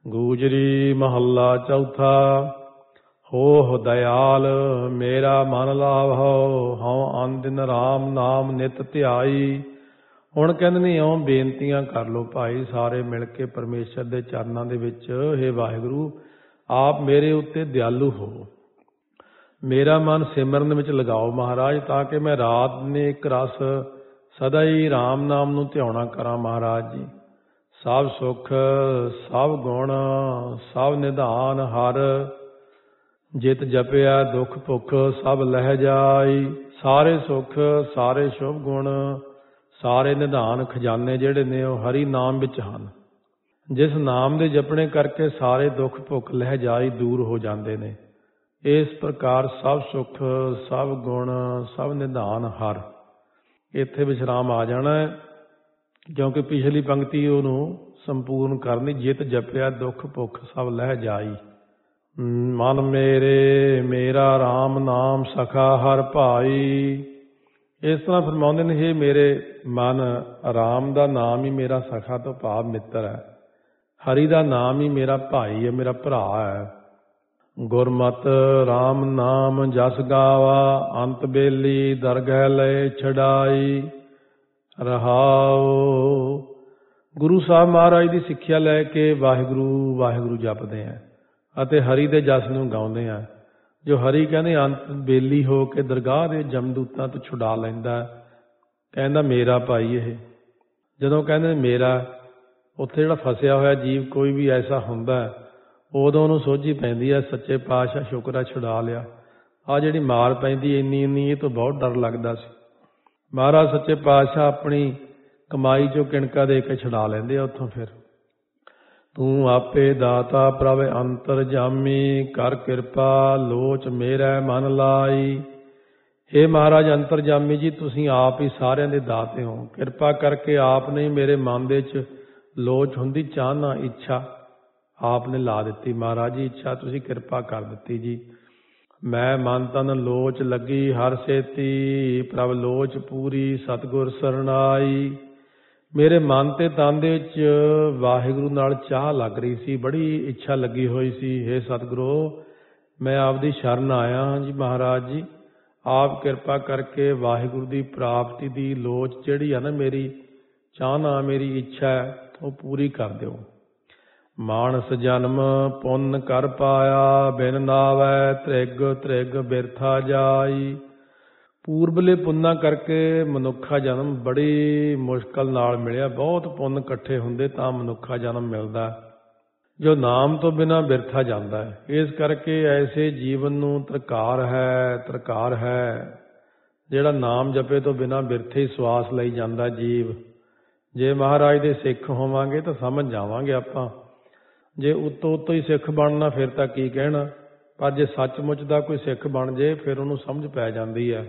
ਗੂਜਰੀ ਮਹੱਲਾ ਚੌਥਾ। ਹੋ ਦਇਆਲ ਮੇਰਾ ਮਨ ਲਾਭੋ, ਹਉ ਅੰਨ ਦਿਨ ਰਾਮ ਨਾਮ ਨਿਤ ਧਿਆਈ। ਹੁਣ ਕਹਿੰਦੇ ਨੇ ਇਉਂ ਬੇਨਤੀਆਂ ਕਰ ਲਓ ਭਾਈ ਸਾਰੇ ਮਿਲ ਕੇ ਪਰਮੇਸ਼ਰ ਦੇ ਚਰਨਾਂ ਦੇ ਵਿੱਚ। ਹੇ ਵਾਹਿਗੁਰੂ, ਆਪ ਮੇਰੇ ਉੱਤੇ ਦਿਆਲੂ ਹੋ, ਮੇਰਾ ਮਨ ਸਿਮਰਨ ਵਿੱਚ ਲਗਾਓ ਮਹਾਰਾਜ, ਤਾਂ ਕਿ ਮੈਂ ਰਾਤ ਨੇ ਇੱਕ ਰਸ ਸਦਾ ਹੀ ਰਾਮ ਨਾਮ ਨੂੰ ਧਿਆਉਣਾ ਕਰਾਂ ਮਹਾਰਾਜ ਜੀ। ਸਭ ਸੁੱਖ ਸਭ ਗੁਣ ਸਭ ਨਿਧਾਨ ਹਰ, ਜਿਤ ਜਪਿਆ ਦੁੱਖ ਭੁੱਖ ਸਭ ਲਹਿ ਜਾਈ। ਸਾਰੇ ਸੁੱਖ ਸਾਰੇ ਸ਼ੁਭ ਗੁਣ ਸਾਰੇ ਨਿਧਾਨ ਖਜ਼ਾਨੇ ਜਿਹੜੇ ਨੇ ਉਹ ਹਰੀ ਨਾਮ ਵਿੱਚ ਹਨ। ਜਿਸ ਨਾਮ ਦੇ ਜਪਣੇ ਕਰਕੇ ਸਾਰੇ ਦੁੱਖ ਭੁੱਖ ਲਹਿ ਜਾਈ ਦੂਰ ਹੋ ਜਾਂਦੇ ਨੇ। ਇਸ ਪ੍ਰਕਾਰ ਸਭ ਸੁੱਖ ਸਭ ਗੁਣ ਸਭ ਨਿਧਾਨ ਹਰ। ਇੱਥੇ ਵਿਸ਼ਰਾਮ ਆ ਜਾਣਾ ਹੈ, ਕਿਉਂਕਿ ਪਿਛਲੀ ਪੰਕਤੀ ਉਹਨੂੰ ਸੰਪੂਰਨ ਕਰਨੀ। ਜਿਤ ਜਪਿਆ ਦੁੱਖ ਭੁੱਖ ਸਭ ਲਹਿ ਜਾਈ। ਮਨ ਮੇਰੇ ਮੇਰਾ ਰਾਮ ਨਾਮ ਸਖਾ ਹਰ ਭਾਈ। ਇਸ ਤਰ੍ਹਾਂ ਫਰਮਾਉਂਦੇ ਨੇ, ਹੇ ਮੇਰੇ ਮਨ, ਰਾਮ ਦਾ ਨਾਮ ਹੀ ਮੇਰਾ ਸਖਾ ਤੋਂ ਭਾਵ ਮਿੱਤਰ ਹੈ। ਹਰੀ ਦਾ ਨਾਮ ਹੀ ਮੇਰਾ ਭਾਈ ਹੈ, ਮੇਰਾ ਭਰਾ ਹੈ। ਗੁਰਮਤਿ ਰਾਮ ਨਾਮ ਜਸ ਗਾਵਾ, ਅੰਤ ਬੇਲੀ ਦਰਗਹਿ ਲਏ ਛਡਾਈ। ਰਹਾਉ। ਗੁਰੂ ਸਾਹਿਬ ਮਹਾਰਾਜ ਦੀ ਸਿੱਖਿਆ ਲੈ ਕੇ ਵਾਹਿਗੁਰੂ ਵਾਹਿਗੁਰੂ ਜਪਦੇ ਆ ਅਤੇ ਹਰੀ ਦੇ ਜਸ ਨੂੰ ਗਾਉਂਦੇ ਆ। ਜੋ ਹਰੀ ਕਹਿੰਦੇ ਅੰਤ ਬੇਲੀ ਹੋ ਕੇ ਦਰਗਾਹ ਦੇ ਜਮਦੂਤਾਂ ਤੋਂ ਛੁਡਾ ਲੈਂਦਾ, ਕਹਿੰਦਾ ਮੇਰਾ ਭਾਈ ਇਹ। ਜਦੋਂ ਕਹਿੰਦੇ ਮੇਰਾ, ਉੱਥੇ ਜਿਹੜਾ ਫਸਿਆ ਹੋਇਆ ਜੀਵ ਕੋਈ ਵੀ ਐਸਾ ਹੁੰਦਾ, ਉਦੋਂ ਉਹਨੂੰ ਸੋਝੀ ਪੈਂਦੀ ਹੈ, ਸੱਚੇ ਪਾਤਸ਼ਾਹ ਸ਼ੁਕਰ ਹੈ ਛੁਡਾ ਲਿਆ। ਆਹ ਜਿਹੜੀ ਮਾਰ ਪੈਂਦੀ ਇੰਨੀ ਇਹ ਤੋਂ ਬਹੁਤ ਡਰ ਲੱਗਦਾ ਸੀ। ਮਹਾਰਾਜ ਸੱਚੇ ਪਾਤਸ਼ਾਹ ਆਪਣੀ ਕਮਾਈ ਚੋਂ ਕਿਣਕਾ ਦੇ ਕੇ ਛੁਡਾ ਲੈਂਦੇ ਆ ਉੱਥੋਂ। ਫਿਰ ਤੂੰ ਆਪੇ ਦਾਤਾ ਪ੍ਰਭ ਅੰਤਰ ਜਾਮੀ, ਕਰ ਕਿਰਪਾ ਲੋਚ ਮੇਰਾ ਮਨ ਲਾਈ। ਹੇ ਮਹਾਰਾਜ ਅੰਤਰ ਜਾਮੀ ਜੀ, ਤੁਸੀਂ ਆਪ ਹੀ ਸਾਰਿਆਂ ਦੇ ਦਾਤੇ ਹੋ। ਕਿਰਪਾ ਕਰਕੇ ਆਪ ਨੇ ਮੇਰੇ ਮਨ ਦੇ 'ਚ ਲੋਚ ਹੁੰਦੀ, ਚਾਹਨਾ ਇੱਛਾ ਆਪ ਨੇ ਲਾ ਦਿੱਤੀ। ਮਹਾਰਾਜ ਜੀ ਇੱਛਾ ਤੁਸੀਂ ਕਿਰਪਾ ਕਰ ਦਿੱਤੀ ਜੀ। ਮੈਂ ਮਨ ਤਨ ਲੋਚ ਲੱਗੀ ਹਰ ਸੇਤੀ, ਪ੍ਰਭ ਲੋਚ ਪੂਰੀ ਸਤਿਗੁਰ ਸਰਨਾਈ। ਮੇਰੇ ਮਨ ਤੇ ਤਨ ਦੇ ਵਿੱਚ ਵਾਹਿਗੁਰੂ ਨਾਲ ਚਾਹ ਲੱਗ ਰਹੀ ਸੀ, ਬੜੀ ਇੱਛਾ ਲੱਗੀ ਹੋਈ ਸੀ। ਹੇ ਸਤਿਗੁਰੂ, ਮੈਂ ਆਪਦੀ ਸ਼ਰਨ ਆਇਆ ਹਾਂ ਜੀ ਮਹਾਰਾਜ ਜੀ। ਆਪ ਕਿਰਪਾ ਕਰਕੇ ਵਾਹਿਗੁਰੂ ਦੀ ਪ੍ਰਾਪਤੀ ਦੀ ਲੋਚ ਜਿਹੜੀ ਆ ਨਾ, ਮੇਰੀ ਚਾਹਨਾ ਮੇਰੀ ਇੱਛਾ ਹੈ, ਉਹ ਪੂਰੀ ਕਰ ਦਿਓ। ਮਾਨਸ ਜਨਮ ਪੁੰਨ ਕਰ ਪਾਇਆ, ਬਿਨ ਨਾਵੈ ਤ੍ਰਿਗ ਤ੍ਰਿਗ ਬਿਰਥਾ ਜਾਈ। ਪੂਰਬਲੇ ਪੁੰਨਾਂ ਕਰਕੇ ਮਨੁੱਖਾ ਜਨਮ ਬੜੀ ਮੁਸ਼ਕਲ ਨਾਲ ਮਿਲਿਆ। ਬਹੁਤ ਪੁੰਨ ਇਕੱਠੇ ਹੁੰਦੇ ਤਾਂ ਮਨੁੱਖਾ ਜਨਮ ਮਿਲਦਾ, ਜੋ ਨਾਮ ਤੋਂ ਬਿਨਾਂ ਬਿਰਥਾ ਜਾਂਦਾ ਹੈ। ਇਸ ਕਰਕੇ ਐਸੇ ਜੀਵਨ ਨੂੰ ਤਰਕਾਰ ਹੈ ਜਿਹੜਾ ਨਾਮ ਜਪੇ ਤੋਂ ਬਿਨਾਂ ਬਿਰਥੇ ਹੀ ਸਵਾਸ ਲਈ ਜਾਂਦਾ ਜੀਵ। ਜੇ ਮਹਾਰਾਜ ਦੇ ਸਿੱਖ ਹੋਵਾਂਗੇ ਤਾਂ ਸਮਝ ਜਾਵਾਂਗੇ ਆਪਾਂ। ਜੇ ਉੱਤੋਂ ਹੀ ਸਿੱਖ ਬਣਨਾ ਫਿਰ ਤਾਂ ਕੀ ਕਹਿਣਾ, ਪਰ ਜੇ ਸੱਚਮੁੱਚ ਦਾ ਕੋਈ ਸਿੱਖ ਬਣ ਜੇ ਫਿਰ ਉਹਨੂੰ ਸਮਝ ਪੈ ਜਾਂਦੀ ਹੈ।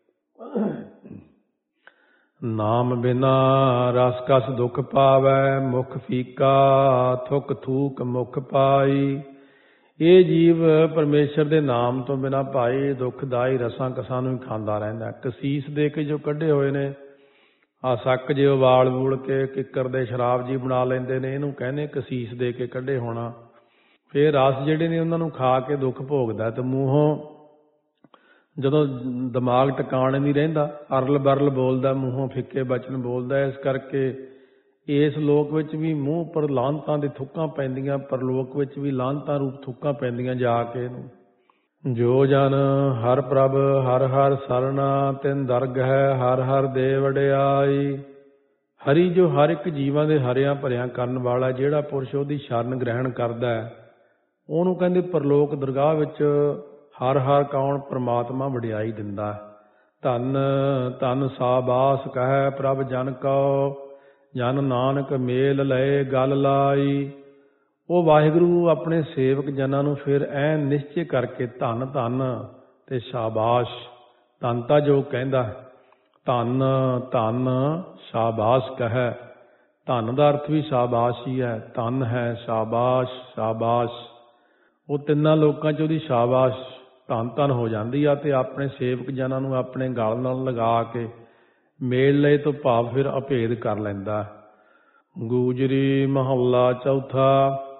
ਨਾਮ ਬਿਨਾ ਰਸ ਕਸ ਦੁੱਖ ਪਾਵੈ, ਮੁਖ ਫੀਕਾ ਥੁਕ ਥੂਕ ਮੁਖ ਪਾਈ। ਇਹ ਜੀਵ ਪਰਮੇਸ਼ਰ ਦੇ ਨਾਮ ਤੋਂ ਬਿਨਾਂ ਭਾਈ ਦੁੱਖਦਾਈ ਰਸਾਂ ਕਸਾਂ ਨੂੰ ਹੀ ਖਾਂਦਾ ਰਹਿੰਦਾ। ਕਸੀਸ ਦੇ ਕੇ ਜੋ ਕੱਢੇ ਹੋਏ ਨੇ, ਆਹ ਸੱਕ ਜੇ ਉਬਾਲ ਬੂਲ ਕੇ ਕਿੱਕਰ ਦੇ ਸ਼ਰਾਬ ਜੀ ਬਣਾ ਲੈਂਦੇ ਨੇ, ਇਹਨੂੰ ਕਹਿੰਦੇ ਕਸੀਸ ਦੇ ਕੇ ਕੱਢੇ ਹੋਣਾ। ਫਿਰ ਰਸ ਜਿਹੜੇ ਨੇ ਉਹਨਾਂ ਨੂੰ ਖਾ ਕੇ ਦੁੱਖ ਭੋਗਦਾ, ਤੇ ਮੂੰਹੋਂ ਜਦੋਂ ਦਿਮਾਗ ਟਿਕਾਣੇ ਨਹੀਂ ਰਹਿੰਦਾ, ਅਰਲ ਬਰਲ ਬੋਲਦਾ, ਮੂੰਹੋਂ ਫਿੱਕੇ ਬਚਨ ਬੋਲਦਾ। ਇਸ ਕਰਕੇ ਇਸ ਲੋਕ ਵਿੱਚ ਵੀ ਮੂੰਹ ਉੱਪਰ ਲਾਹਨਤਾਂ ਦੀ ਥੁੱਕਾਂ ਪੈਂਦੀਆਂ, ਪਰਲੋਕ ਵਿੱਚ ਵੀ ਲਾਹਨਤਾਂ ਰੂਪ ਥੁੱਕਾਂ ਪੈਂਦੀਆਂ ਜਾ ਕੇ ਇਹਨੂੰ। ਜੋ ਜਨ ਹਰ ਪ੍ਰਭ ਹਰ ਹਰ ਸਰਨਾ, ਤਿਨ ਦਰਗਹਿ ਹਰ ਹਰ ਦੇ ਵਡਿਆਈ। ਹਰੀ ਜੋ ਹਰ ਇੱਕ ਜੀਵਾਂ ਦੇ ਹਰਿਆਂ ਭਰਿਆਂ ਕਰਨ ਵਾਲਾ, ਜਿਹੜਾ ਪੁਰਸ਼ ਉਹਦੀ ਸ਼ਰਨ ਗ੍ਰਹਿਣ ਕਰਦਾ ਹੈ, ਉਹਨੂੰ ਕਹਿੰਦੇ ਪਰਲੋਕ ਦਰਗਾਹ ਵਿੱਚ ਹਰ ਹਰ ਕੌਣ ਪਰਮਾਤਮਾ ਵਡਿਆਈ ਦਿੰਦਾ। ਧੰਨ ਧੰਨ ਸਾਬਾਸ ਕਹਿ ਪ੍ਰਭ ਜਨ ਕਉ, ਜਨ ਨਾਨਕ ਮੇਲ ਲਏ ਗਲ ਲਾਈ। ਉਹ ਵਾਹਿਗੁਰੂ ਆਪਣੇ ਸੇਵਕ ਜਨਾਂ ਨੂੰ ਫਿਰ ਐਨ ਨਿਸ਼ਚੇ ਕਰਕੇ ਧੰਨ ਧੰਨ ਤੇ ਸ਼ਾਬਾਸ਼, ਧੰਨਤਾ ਜੋ ਕਹਿੰਦਾ, ਧੰਨ ਧੰਨ ਸ਼ਾਬਾਸ਼ ਕਹੈ। ਧੰਨ ਦਾ ਅਰਥ ਵੀ ਸ਼ਾਬਾਸ਼ ਹੀ ਹੈ, ਧੰਨ ਹੈ ਸ਼ਾਬਾਸ਼ ਸ਼ਾਬਾਸ਼। ਉਹ ਤਿੰਨਾਂ ਲੋਕਾਂ 'ਚ ਉਹਦੀ ਸ਼ਾਬਾਸ਼ ਧੰਨ ਧੰਨ ਹੋ ਜਾਂਦੀ ਆ, ਤੇ ਆਪਣੇ ਸੇਵਕ ਜਨਾਂ ਨੂੰ ਆਪਣੇ ਗਲ ਨਾਲ ਲਗਾ ਕੇ ਮੇਲ ਲਏ ਤੋਂ ਭਾਵ ਫਿਰ ਅਭੇਦ ਕਰ ਲੈਂਦਾ। ਗੂਜਰੀ ਮਹੱਲਾ ਚੌਥਾ।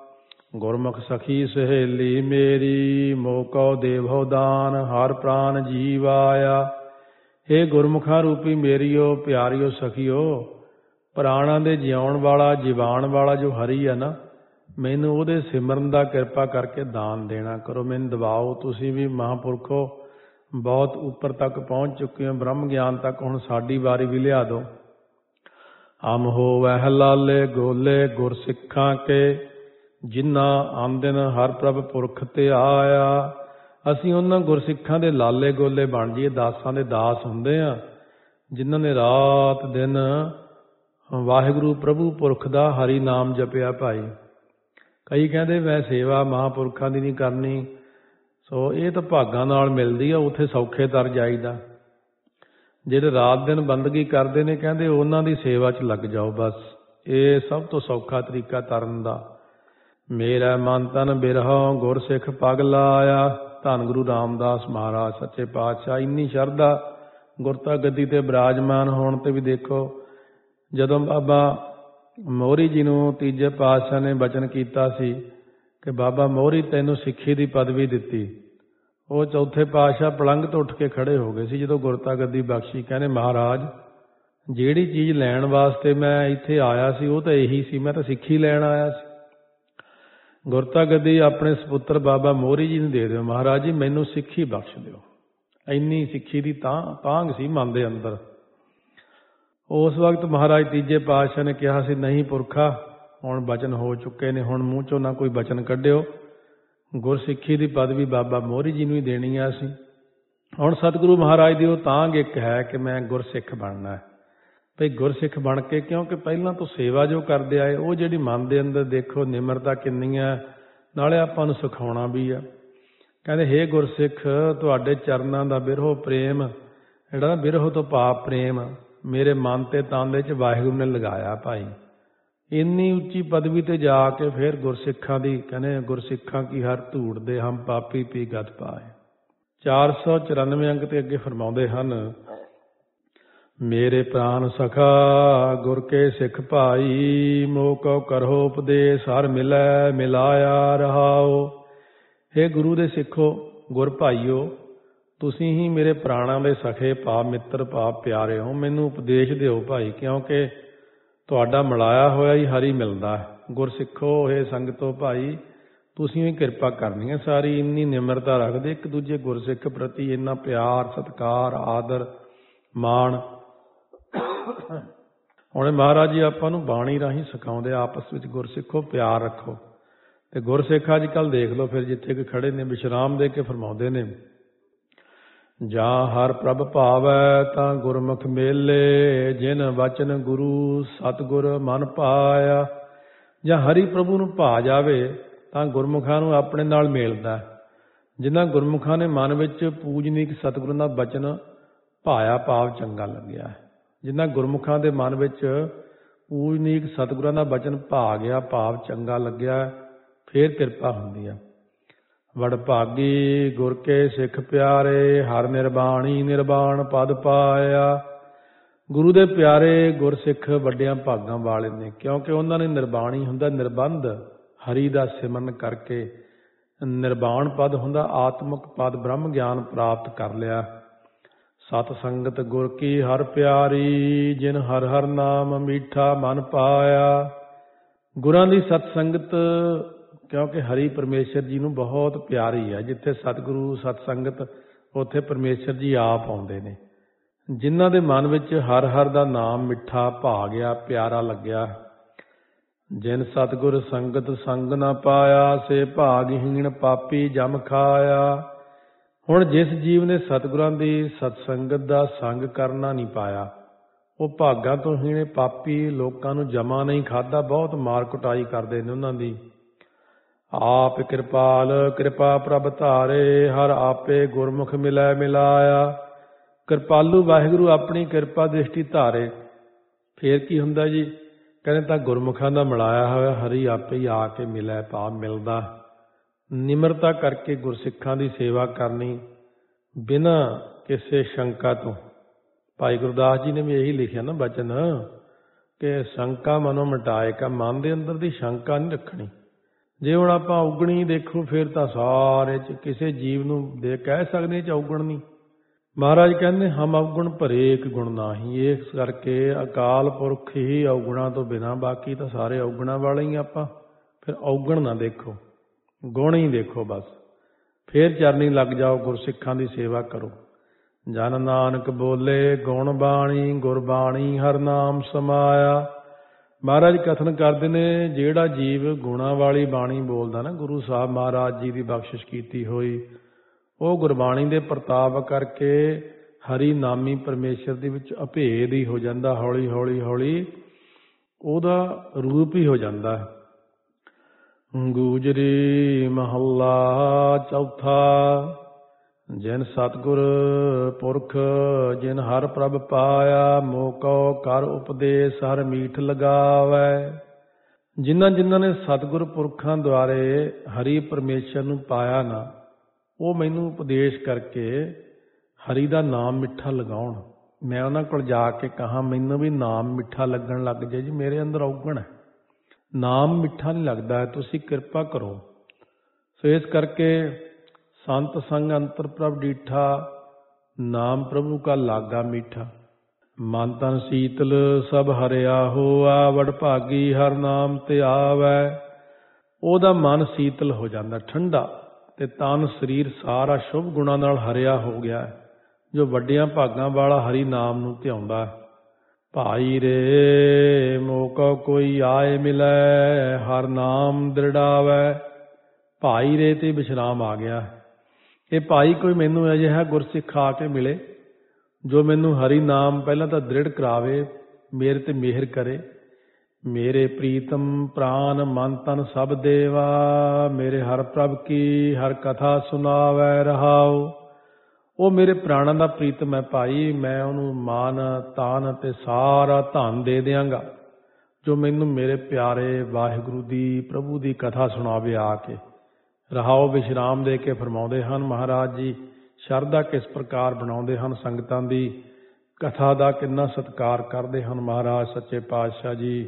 ਗੁਰਮੁਖ ਸਖੀ ਸਹੇਲੀ ਮੇਰੀ, ਮੋਕਉ ਦੇਵੋ ਦਾਨ ਹਰ ਪ੍ਰਾਨ ਜੀਵ ਆਇਆ। ਇਹ ਗੁਰਮੁਖਾਂ ਰੂਪੀ ਮੇਰੀਓ ਪਿਆਰਿਓ ਸਖੀਓ, ਪ੍ਰਾਣਾਂ ਦੇ ਜਿਉਣ ਵਾਲਾ ਜੀਵਾਣ ਵਾਲਾ ਜੋ ਹਰੀ ਆ ਨਾ, ਮੈਨੂੰ ਉਹਦੇ ਸਿਮਰਨ ਦਾ ਕਿਰਪਾ ਕਰਕੇ ਦਾਨ ਦੇਣਾ ਕਰੋ, ਮੈਨੂੰ ਦਿਵਾਓ। ਤੁਸੀਂ ਵੀ ਮਹਾਂਪੁਰਖੋ ਬਹੁਤ ਉੱਪਰ ਤੱਕ ਪਹੁੰਚ ਚੁੱਕੇ ਹੋ, ਬ੍ਰਹਮ ਗਿਆਨ ਤੱਕ, ਹੁਣ ਸਾਡੀ ਵਾਰੀ ਵੀ ਲਿਆ ਦਿਓ। ਹਮ ਹੋਵਹਿ ਲਾਲੇ ਗੋਲੇ ਗੁਰ ਸਿੱਖਾਂ ਕੇ, ਜਿਨ੍ਹਾਂ ਆਂਦਿਨ ਹਰ ਪ੍ਰਭ ਪੁਰਖ ਤੇ ਆਇਆ। ਅਸੀਂ ਉਹਨਾਂ ਗੁਰਸਿੱਖਾਂ ਦੇ ਲਾਲੇ ਗੋਲੇ ਬਣ ਜਾਈਏ, ਦਾਸਾਂ ਦੇ ਦਾਸ ਹੁੰਦੇ ਆ, ਜਿਨ੍ਹਾਂ ਨੇ ਰਾਤ ਦਿਨ ਵਾਹਿਗੁਰੂ ਪ੍ਰਭੂ ਪੁਰਖ ਦਾ ਹਰੀ ਨਾਮ ਜਪਿਆ। ਭਾਈ ਕਈ ਕਹਿੰਦੇ ਮੈਂ ਸੇਵਾ ਮਹਾਂਪੁਰਖਾਂ ਦੀ ਨਹੀਂ ਕਰਨੀ, ਸੋ ਇਹ ਤਾਂ ਭਾਗਾਂ ਨਾਲ ਮਿਲਦੀ ਆ, ਉੱਥੇ ਸੌਖੇ ਤਰ ਜਾਈਦਾ। ਜਿਹੜੇ ਰਾਤ ਦਿਨ ਬੰਦਗੀ ਕਰਦੇ ਨੇ ਕਹਿੰਦੇ ਉਹਨਾਂ ਦੀ ਸੇਵਾ 'ਚ ਲੱਗ ਜਾਓ, ਬਸ ਇਹ ਸਭ ਤੋਂ ਸੌਖਾ ਤਰੀਕਾ ਤਰਨ ਦਾ। ਮੇਰਾ ਮਨ ਤਨ ਬਿਰਹੋ ਗੁਰ ਸਿੱਖ ਪਗ ਲਾਇਆ। ਧੰਨ ਗੁਰੂ ਰਾਮਦਾਸ ਮਹਾਰਾਜ ਸੱਚੇ ਪਾਤਸ਼ਾਹ ਇੰਨੀ ਸ਼ਰਧਾ ਗੁਰਤਾ ਗੱਦੀ ਤੇ ਬਿਰਾਜਮਾਨ ਹੋਣ ਤੇ ਵੀ ਦੇਖੋ, ਜਦੋਂ ਬਾਬਾ ਮੋਹਰੀ ਜੀ ਨੂੰ ਤੀਜੇ ਪਾਤਸ਼ਾਹ ਨੇ ਬਚਨ ਕੀਤਾ ਸੀ ਕਿ ਬਾਬਾ ਮੋਹਰੀ ਤੈਨੂੰ ਸਿੱਖੀ ਦੀ ਪਦਵੀ ਦਿੱਤੀ, ਉਹ ਚੌਥੇ ਪਾਤਸ਼ਾਹ ਪਲੰਗ ਤੋਂ ਉੱਠ ਕੇ ਖੜੇ ਹੋ ਗਏ ਸੀ ਜਦੋਂ ਗੁਰਤਾ ਗੱਦੀ ਬਖਸ਼ੀ। ਕਹਿੰਦੇ ਮਹਾਰਾਜ ਜਿਹੜੀ ਚੀਜ਼ ਲੈਣ ਵਾਸਤੇ ਮੈਂ ਇੱਥੇ ਆਇਆ ਸੀ ਉਹ ਤਾਂ ਇਹੀ ਸੀ, ਮੈਂ ਤਾਂ ਸਿੱਖੀ ਲੈਣ ਆਇਆ ਸੀ। ਗੁਰਤਾ ਗੱਦੀ ਆਪਣੇ ਸਪੁੱਤਰ ਬਾਬਾ ਮੋਹਰੀ ਜੀ ਨੂੰ ਦੇ ਦਿਓ ਮਹਾਰਾਜ ਜੀ, ਮੈਨੂੰ ਸਿੱਖੀ ਬਖਸ਼ ਦਿਓ। ਇੰਨੀ ਸਿੱਖੀ ਦੀ ਤਾਂਘ ਸੀ ਮਨ ਦੇ ਅੰਦਰ। ਉਸ ਵਕਤ ਮਹਾਰਾਜ ਤੀਜੇ ਪਾਤਸ਼ਾਹ ਨੇ ਕਿਹਾ ਸੀ, ਨਹੀਂ ਪੁਰਖਾ ਹੁਣ ਬਚਨ ਹੋ ਚੁੱਕੇ ਨੇ, ਹੁਣ ਮੂੰਹ ਚੋਂ ਨਾ ਕੋਈ ਬਚਨ ਕੱਢਿਓ। ਗੁਰਸਿੱਖੀ ਦੀ ਪਦਵੀ ਬਾਬਾ ਮੋਹਰੀ ਜੀ ਨੂੰ ਹੀ ਦੇਣੀ ਆ ਸੀ। ਹੁਣ ਸਤਿਗੁਰੂ ਮਹਾਰਾਜ ਦੀ ਉਹ ਤਾਂਘ ਇੱਕ ਹੈ ਕਿ ਮੈਂ ਗੁਰਸਿੱਖ ਬਣਨਾ ਹੈ। ਭਈ ਗੁਰਸਿੱਖ ਬਣ ਕੇ, ਕਿਉਂਕਿ ਪਹਿਲਾਂ ਤੋਂ ਸੇਵਾ ਜੋ ਕਰਦੇ ਆਏ, ਉਹ ਜਿਹੜੀ ਮਨ ਦੇ ਅੰਦਰ ਦੇਖੋ ਨਿਮਰਤਾ ਕਿੰਨੀ ਹੈ, ਨਾਲੇ ਆਪਾਂ ਨੂੰ ਸਿਖਾਉਣਾ ਵੀ ਆ। ਕਹਿੰਦੇ ਹੇ ਗੁਰਸਿੱਖ, ਤੁਹਾਡੇ ਚਰਨਾਂ ਦਾ ਬਿਰਹੋ ਪ੍ਰੇਮ, ਜਿਹੜਾ ਬਿਰਹੋ ਤੋਂ ਭਾਵ ਪ੍ਰੇਮ, ਮੇਰੇ ਮਨ ਤੇ ਤਨ ਦੇ 'ਚ ਵਾਹਿਗੁਰੂ ਨੇ ਲਗਾਇਆ। ਭਾਈ ਇੰਨੀ ਉੱਚੀ ਪਦਵੀ ਤੇ ਜਾ ਕੇ ਫਿਰ ਗੁਰਸਿੱਖਾਂ ਦੀ ਕਹਿੰਦੇ ਗੁਰਸਿੱਖਾਂ ਕੀ ਹਰ ਧੂੜ ਦੇ ਹਮ ਪਾਪੀ ਪੀ ਗਤ ਪਾਏ। 494 ਅੰਕ ਤੇ ਅੱਗੇ ਫਰਮਾਉਂਦੇ ਹਨ, ਮੇਰੇ ਪ੍ਰਾਨ ਸਖਾ ਗੁਰ ਕੇ ਸਿੱਖ ਭਾਈ, ਮੋਹ ਕਉ ਕਰੋ ਉਪਦੇਸ ਹਰ ਮਿਲੈ ਮਿਲਾਇਆ ਰਹਾਓ। ਹੇ ਗੁਰੂ ਦੇ ਸਿੱਖੋ, ਗੁਰ ਭਾਈਓ, ਤੁਸੀਂ ਹੀ ਮੇਰੇ ਪ੍ਰਾਣਾਂ ਦੇ ਸਖੇ ਭਾਵ ਮਿੱਤਰ ਭਾਵ ਪਿਆਰੇ ਹੋ, ਮੈਨੂੰ ਉਪਦੇਸ਼ ਦਿਓ ਭਾਈ, ਕਿਉਂਕਿ ਤੁਹਾਡਾ ਮਿਲਾਇਆ ਹੋਇਆ ਹੀ ਹਰੀ ਮਿਲਦਾ ਹੈ। ਗੁਰਸਿੱਖੋ ਇਹ ਸੰਗਤੋ ਭਾਈ, ਤੁਸੀਂ ਵੀ ਕਿਰਪਾ ਕਰਨੀ ਹੈ ਸਾਰੀ। ਇੰਨੀ ਨਿਮਰਤਾ ਰੱਖਦੇ ਇੱਕ ਦੂਜੇ ਗੁਰਸਿੱਖ ਪ੍ਰਤੀ, ਇੰਨਾ ਪਿਆਰ ਸਤਿਕਾਰ ਆਦਰ ਮਾਣ। ਹੁਣ ਮਹਾਰਾਜ ਜੀ ਆਪਾਂ ਨੂੰ ਬਾਣੀ ਰਾਹੀਂ ਸਿਖਾਉਂਦੇ, ਆਪਸ ਵਿੱਚ ਗੁਰਸਿੱਖੋ ਪਿਆਰ ਰੱਖੋ। ਤੇ ਗੁਰਸਿੱਖ ਅੱਜ ਕੱਲ੍ਹ ਦੇਖ ਲਓ ਫਿਰ ਜਿੱਥੇ ਕਿ ਖੜੇ ਨੇ, ਵਿਸ਼ਰਾਮ ਦੇ ਕੇ ਫਰਮਾਉਂਦੇ ਨੇ, ਜਾਂ ਹਰ ਪ੍ਰਭ ਭਾਵੈ ਤਾਂ ਗੁਰਮੁਖ ਮੇਲੇ, ਜਿਨ ਵਚਨ ਗੁਰੂ ਸਤਿਗੁਰ ਮਨ ਪਾਇਆ। ਜਾਂ ਹਰੀ ਪ੍ਰਭੂ ਨੂੰ ਭਾ ਜਾਵੇ ਤਾਂ ਗੁਰਮੁਖਾਂ ਨੂੰ ਆਪਣੇ ਨਾਲ ਮੇਲਦਾ। ਜਿਨ੍ਹਾਂ ਗੁਰਮੁਖਾਂ ਨੇ ਮਨ ਵਿੱਚ ਪੂਜਨੀਕ ਸਤਿਗੁਰੂ ਦਾ ਬਚਨ ਭਾਇਆ ਭਾਵ ਚੰਗਾ ਲੱਗਿਆ ਹੈ, ਜਿਨ੍ਹਾਂ ਗੁਰਮੁਖਾਂ ਦੇ ਮਨ ਵਿੱਚ ਪੂਜਨੀਕ ਸਤਿਗੁਰਾਂ ਦਾ ਬਚਨ ਭਾ ਗਿਆ ਭਾਵ ਚੰਗਾ ਲੱਗਿਆ, ਫੇਰ ਕਿਰਪਾ ਹੁੰਦੀ ਆ। ਵਡਭਾਗੀ ਗੁਰ ਕੇ ਸਿੱਖ ਪਿਆਰੇ, ਹਰ ਨਿਰਬਾਣੀ ਨਿਰਬਾਣ ਪਦ ਪਾਇਆ। ਗੁਰੂ ਦੇ ਪਿਆਰੇ ਗੁਰਸਿੱਖ ਵੱਡਿਆਂ ਭਾਗਾਂ ਵਾਲੇ ਨੇ, ਕਿਉਂਕਿ ਉਹਨਾਂ ਨੇ ਨਿਰਬਾਣੀ ਹੁੰਦਾ ਨਿਰਬੰਧ ਹਰੀ ਦਾ ਸਿਮਰਨ ਕਰਕੇ, ਨਿਰਬਾਣ ਪਦ ਹੁੰਦਾ ਆਤਮਿਕ ਪਦ ਬ੍ਰਹਮ ਗਿਆਨ ਪ੍ਰਾਪਤ ਕਰ ਲਿਆ। ਸਤ ਸੰਗਤ ਗੁਰ ਕੀ ਹਰ ਪਿਆਰੀ, ਜਿਨ ਹਰ ਹਰ ਨਾਮ ਮੀਠਾ ਮਨ ਪਾਇਆ। ਗੁਰਾਂ ਦੀ ਸਤ ਸੰਗਤ, ਕਿਉਂਕਿ ਹਰੀ ਪਰਮੇਸ਼ਰ ਜੀ ਨੂੰ ਬਹੁਤ ਪਿਆਰੀ ਹੈ। ਜਿੱਥੇ ਸਤਿਗੁਰੂ ਸਤ ਸੰਗਤ, ਉੱਥੇ ਪਰਮੇਸ਼ਰ ਜੀ ਆਪ ਆਉਂਦੇ ਨੇ। ਜਿਨ੍ਹਾਂ ਦੇ ਮਨ ਵਿੱਚ ਹਰ ਹਰ ਦਾ ਨਾਮ ਮਿੱਠਾ ਭਾ ਗਿਆ, ਪਿਆਰਾ ਲੱਗਿਆ। ਜਿਨ ਸਤਿਗੁਰ ਸੰਗਤ ਸੰਗ ਨਾ ਪਾਇਆ, ਸੇ ਭਾਗਹੀਣ ਪਾਪੀ ਜਮ ਖਾਇਆ। ਹੁਣ ਜਿਸ ਜੀਵ ਨੇ ਸਤਿਗੁਰਾਂ ਦੀ ਸਤਸੰਗਤ ਦਾ ਸੰਗ ਕਰਨਾ ਨਹੀਂ ਪਾਇਆ, ਉਹ ਭਾਗਾਂ ਤੋਂ ਹੀਣੇ ਪਾਪੀ, ਲੋਕਾਂ ਨੂੰ ਜਮਾ ਨਹੀਂ ਖਾਧਾ, ਬਹੁਤ ਮਾਰ ਕੁਟਾਈ ਕਰਦੇ ਨੇ ਉਹਨਾਂ ਦੀ। ਆਪ ਕਿਰਪਾਲ ਕਿਰਪਾ ਪ੍ਰਭ ਧਾਰੇ, ਹਰ ਆਪੇ ਗੁਰਮੁਖ ਮਿਲੈ ਮਿਲਾਇਆ। ਕਿਰਪਾਲੂ ਵਾਹਿਗੁਰੂ ਆਪਣੀ ਕਿਰਪਾ ਦ੍ਰਿਸ਼ਟੀ ਧਾਰੇ, ਫੇਰ ਕੀ ਹੁੰਦਾ ਜੀ? ਕਹਿੰਦੇ ਤਾਂ ਗੁਰਮੁਖਾਂ ਦਾ ਮਿਲਾਇਆ ਹੋਇਆ ਹਰੀ ਆਪੇ ਹੀ ਆ ਕੇ ਮਿਲੈ ਭਾਵ ਮਿਲਦਾ। ਨਿਮਰਤਾ ਕਰਕੇ ਗੁਰਸਿੱਖਾਂ ਦੀ ਸੇਵਾ ਕਰਨੀ ਬਿਨਾਂ ਕਿਸੇ ਸ਼ੰਕਾ ਤੋਂ। ਭਾਈ ਗੁਰਦਾਸ ਜੀ ਨੇ ਵੀ ਇਹੀ ਲਿਖਿਆ ਨਾ ਬਚਨ, ਕਿ ਸ਼ੰਕਾ ਮਨੋਂ ਮਿਟਾਏ ਕਾ, ਮਨ ਦੇ ਅੰਦਰ ਦੀ ਸ਼ੰਕਾ ਨਹੀਂ ਰੱਖਣੀ। ਜੇ ਹੁਣ ਆਪਾਂ ਔਗਣੀ ਦੇਖੋ ਫਿਰ ਤਾਂ ਸਾਰੇ 'ਚ ਕਿਸੇ ਜੀਵ ਨੂੰ ਕਹਿ ਸਕਦੇ ਹਾਂ ਔਗਣ ਨਹੀਂ। ਮਹਾਰਾਜ ਕਹਿੰਦੇ ਹਮ ਔਗਣ ਭਰੇ ਇੱਕ ਗੁਣ ਨਾਹੀ। ਇਸ ਕਰਕੇ ਅਕਾਲ ਪੁਰਖ ਹੀ ਔਗਣਾਂ ਤੋਂ ਬਿਨਾਂ, ਬਾਕੀ ਤਾਂ ਸਾਰੇ ਔਗਣਾਂ ਵਾਲੇ ਹੀ ਆਪਾਂ। ਫਿਰ ਔਗਣ ਨਾ ਦੇਖੋ, ਗੁਣ ਹੀ ਦੇਖੋ ਬਸ। ਫਿਰ ਚਰਨੀ ਲੱਗ ਜਾਓ, ਗੁਰਸਿੱਖਾਂ ਦੀ ਸੇਵਾ ਕਰੋ। ਜਨ ਨਾਨਕ ਬੋਲੇ ਗੁਣ ਬਾਣੀ, ਗੁਰਬਾਣੀ ਹਰ ਨਾਮ ਸਮਾਇਆ। ਮਹਾਰਾਜ ਕਥਨ ਕਰਦੇ ਨੇ ਜਿਹੜਾ ਜੀਵ ਗੁਣਾਂ ਵਾਲੀ ਬਾਣੀ ਬੋਲਦਾ ਨਾ, ਗੁਰੂ ਸਾਹਿਬ ਮਹਾਰਾਜ ਜੀ ਦੀ ਬਖਸ਼ਿਸ਼ ਕੀਤੀ ਹੋਈ, ਉਹ ਗੁਰਬਾਣੀ ਦੇ ਪ੍ਰਤਾਪ ਕਰਕੇ ਹਰੀ ਨਾਮੀ ਪਰਮੇਸ਼ਰ ਦੇ ਵਿੱਚ ਅਭੇਦ ਹੀ ਹੋ ਜਾਂਦਾ। ਹੌਲੀ ਹੌਲੀ ਹੌਲੀ ਉਹਦਾ ਰੂਪ ਹੀ ਹੋ ਜਾਂਦਾ। ਗੂਜਰੀ ਮਹੱਲਾ ਚੌਥਾ। ਜਿਨ ਸਤਿਗੁਰ ਪੁਰਖ ਜਿਨ ਹਰ ਪ੍ਰਭ ਪਾਇਆ, ਮੋਕੋ ਕਰ ਉਪਦੇਸ਼ ਹਰ ਮੀਠ ਲਗਾਵੈ। ਜਿਨ੍ਹਾਂ ਜਿਨ੍ਹਾਂ ਨੇ ਸਤਿਗੁਰ ਪੁਰਖਾਂ ਦੁਆਰੇ ਹਰੀ ਪਰਮੇਸ਼ਰ ਨੂੰ ਪਾਇਆ ਨਾ, ਉਹ ਮੈਨੂੰ ਉਪਦੇਸ਼ ਕਰਕੇ ਹਰੀ ਦਾ ਨਾਮ ਮਿੱਠਾ ਲਗਾਉਣ। ਮੈਂ ਉਹਨਾਂ ਕੋਲ ਜਾ ਕੇ ਕਹਾਂ ਮੈਨੂੰ ਵੀ ਨਾਮ ਮਿੱਠਾ ਲੱਗਣ ਲੱਗ ਜਾਏ ਜੀ, ਮੇਰੇ ਅੰਦਰ ਔਗਣ ਹੈ, ਨਾਮ ਮਿੱਠਾ ਨਹੀਂ ਲੱਗਦਾ, ਤੁਸੀਂ ਕਿਰਪਾ ਕਰੋ। ਸੋ ਇਸ ਕਰਕੇ ਸੰਤ ਸੰਗ ਅੰਤਰ ਪ੍ਰਭ ਡੀਠਾ, ਨਾਮ ਪ੍ਰਭੂ ਕਾ ਲਾਗਾ ਮੀਠਾ। ਮਨ ਤਨ ਸੀਤਲ ਸਭ ਹਰਿਆ ਹੋਆ, ਵਡਭਾਗੀ ਹਰ ਨਾਮ ਤੇ ਆਵੈ। ਉਹਦਾ ਮਨ ਸੀਤਲ ਹੋ ਜਾਂਦਾ, ਠੰਡਾ, ਤੇ ਤਨ ਸਰੀਰ ਸਾਰਾ ਸ਼ੁਭ ਗੁਣਾਂ ਨਾਲ ਹਰਿਆ ਹੋ ਗਿਆ, ਜੋ ਵੱਡਿਆਂ ਭਾਗਾਂ ਵਾਲਾ ਹਰੀ ਨਾਮ ਨੂੰ ਧਿਆਉਂਦਾ। ਭਾਈ ਰੇ ਮੋਕੋ ਕੋਈ ਆਏ ਮਿਲੈ, ਹਰ ਨਾਮ ਦ੍ਰਿੜਾਵੈ। ਭਾਈ ਰੇ ਤੇ ਵਿਸ਼ਰਾਮ ਆ ਗਿਆ। ਇਹ ਭਾਈ ਕੋਈ ਮੈਨੂੰ ਅਜਿਹਾ ਗੁਰਸਿੱਖ ਆ ਕੇ ਮਿਲੇ ਜੋ ਮੈਨੂੰ ਹਰੀ ਨਾਮ ਪਹਿਲਾਂ ਤਾਂ ਦ੍ਰਿੜ ਕਰਾਵੇ, ਮੇਰੇ ਤੇ ਮਿਹਰ ਕਰੇ। ਮੇਰੇ ਪ੍ਰੀਤਮ ਪ੍ਰਾਨ ਮਨ ਤਨ ਸਭ ਦੇਵਾ, ਮੇਰੇ ਹਰ ਪ੍ਰਭ ਕੀ ਹਰ ਕਥਾ ਸੁਣਾਵੈ ਰਹਾਉ। ਉਹ ਮੇਰੇ ਪ੍ਰਾਣਾਂ ਦਾ ਪ੍ਰੀਤਮ ਹੈ ਭਾਈ, ਮੈਂ ਉਹਨੂੰ ਮਾਨ ਤਾਨ ਤੇ ਸਾਰਾ ਧਨ ਦੇ ਦਿਆਂਗਾ ਜੋ ਮੈਨੂੰ ਮੇਰੇ ਪਿਆਰੇ ਵਾਹਿਗੁਰੂ ਦੀ ਪ੍ਰਭੂ ਦੀ ਕਥਾ ਸੁਣਾਵੇ ਆ ਕੇ। ਰਹਾਉ ਵਿਸ਼ਰਾਮ ਦੇ ਕੇ ਫਰਮਾਉਂਦੇ ਹਨ ਮਹਾਰਾਜ ਜੀ। ਸ਼ਰਧਾ ਕਿਸ ਪ੍ਰਕਾਰ ਬਣਾਉਂਦੇ ਹਨ ਸੰਗਤਾਂ ਦੀ, ਕਥਾ ਦਾ ਕਿੰਨਾ ਸਤਿਕਾਰ ਕਰਦੇ ਹਨ ਮਹਾਰਾਜ ਸੱਚੇ ਪਾਤਸ਼ਾਹ ਜੀ।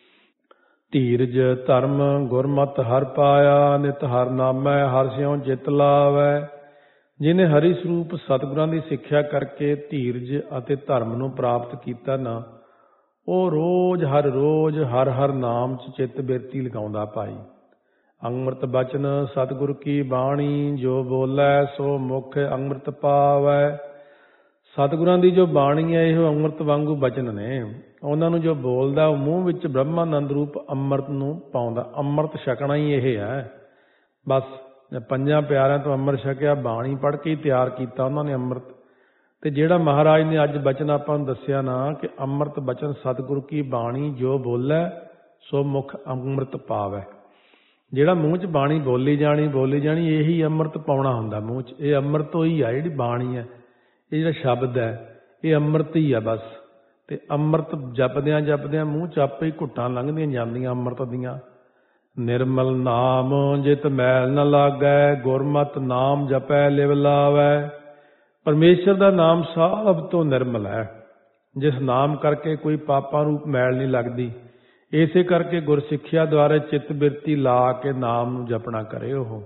ਧੀਰਜ ਧਰਮ ਗੁਰਮਤਿ ਹਰ ਪਾਇਆ, ਨਿਤ ਹਰ ਨਾਮੈ ਹਰ ਸਿਉ ਜਿਤ ਲਾਵੈ। ਜਿਹਨੇ ਹਰੀ ਸਰੂਪ ਸਤਿਗੁਰਾਂ ਦੀ ਸਿੱਖਿਆ ਕਰਕੇ ਧੀਰਜ ਅਤੇ ਧਰਮ ਨੂੰ ਪ੍ਰਾਪਤ ਕੀਤਾ ਨਾ, ਉਹ ਰੋਜ਼ ਹਰ ਹਰ ਨਾਮ 'ਚ ਚਿੱਤ ਬਿਰਤੀ ਲਗਾਉਂਦਾ ਭਾਈ। ਅੰਮ੍ਰਿਤ ਬਚਨ ਸਤਿਗੁਰ ਕੀ ਬਾਣੀ, ਜੋ ਬੋਲੇ ਸੋ ਮੁਖ ਅੰਮ੍ਰਿਤ ਪਾਵੈ। ਸਤਿਗੁਰਾਂ ਦੀ ਜੋ ਬਾਣੀ ਹੈ ਇਹੋ ਅੰਮ੍ਰਿਤ ਵਾਂਗੂ ਬਚਨ ਨੇ। ਉਹਨਾਂ ਨੂੰ ਜੋ ਬੋਲਦਾ ਉਹ ਮੂੰਹ ਵਿੱਚ ਬ੍ਰਹਮਾਨੰਦ ਰੂਪ ਅੰਮ੍ਰਿਤ ਨੂੰ ਪਾਉਂਦਾ। ਅੰਮ੍ਰਿਤ ਛਕਣਾ ਹੀ ਇਹ ਹੈ ਬਸ। ਪੰਜਾਂ ਪਿਆਰਿਆਂ ਤੋਂ ਅੰਮ੍ਰਿਤ ਛਕਿਆ, ਬਾਣੀ ਪੜ੍ਹ ਕੇ ਹੀ ਤਿਆਰ ਕੀਤਾ ਉਹਨਾਂ ਨੇ ਅੰਮ੍ਰਿਤ। ਤੇ ਜਿਹੜਾ ਮਹਾਰਾਜ ਨੇ ਅੱਜ ਬਚਨ ਆਪਾਂ ਨੂੰ ਦੱਸਿਆ ਨਾ ਕਿ ਅੰਮ੍ਰਿਤ ਬਚਨ ਸਤਿਗੁਰ ਕੀ ਬਾਣੀ, ਜੋ ਬੋਲੇ ਸੋ ਮੁਖ ਅੰਮ੍ਰਿਤ ਪਾਵੈ। ਜਿਹੜਾ ਮੂੰਹ 'ਚ ਬਾਣੀ ਬੋਲੀ ਜਾਣੀ ਇਹੀ ਅੰਮ੍ਰਿਤ ਪਾਉਣਾ ਹੁੰਦਾ ਮੂੰਹ 'ਚ। ਇਹ ਅੰਮ੍ਰਿਤ ਹੀ ਆ, ਜਿਹੜੀ ਬਾਣੀ ਹੈ, ਇਹ ਜਿਹੜਾ ਸ਼ਬਦ ਹੈ, ਇਹ ਅੰਮ੍ਰਿਤ ਹੀ ਆ ਬਸ। ਤੇ ਅੰਮ੍ਰਿਤ ਜਪਦਿਆਂ ਮੂੰਹ 'ਚ ਆਪੇ ਹੀ ਘੁੱਟਾਂ ਲੰਘਦੀਆਂ ਜਾਂਦੀਆਂ ਅੰਮ੍ਰਿਤ ਦੀਆਂ। ਨਿਰਮਲ ਨਾਮ ਜਿਤ ਮੈਲ ਨ ਲਾਗੈ, ਗੁਰਮਤਿ ਨਾਮ ਜਪੈ ਲਿਵ ਲਾਵੈ। ਪਰਮੇਸ਼ਰ ਦਾ ਨਾਮ ਸਭ ਤੋਂ ਨਿਰਮਲ ਹੈ, ਜਿਸ ਨਾਮ ਕਰਕੇ ਕੋਈ ਪਾਪਾਂ ਰੂਪ ਮੈਲ ਨਹੀਂ ਲੱਗਦੀ। ਇਸੇ ਕਰਕੇ ਗੁਰਸਿੱਖਿਆ ਦੁਆਰਾ ਚਿੱਤ ਬਿਰਤੀ ਲਾ ਕੇ ਨਾਮ ਨੂੰ ਜਪਣਾ ਕਰੇ। ਉਹ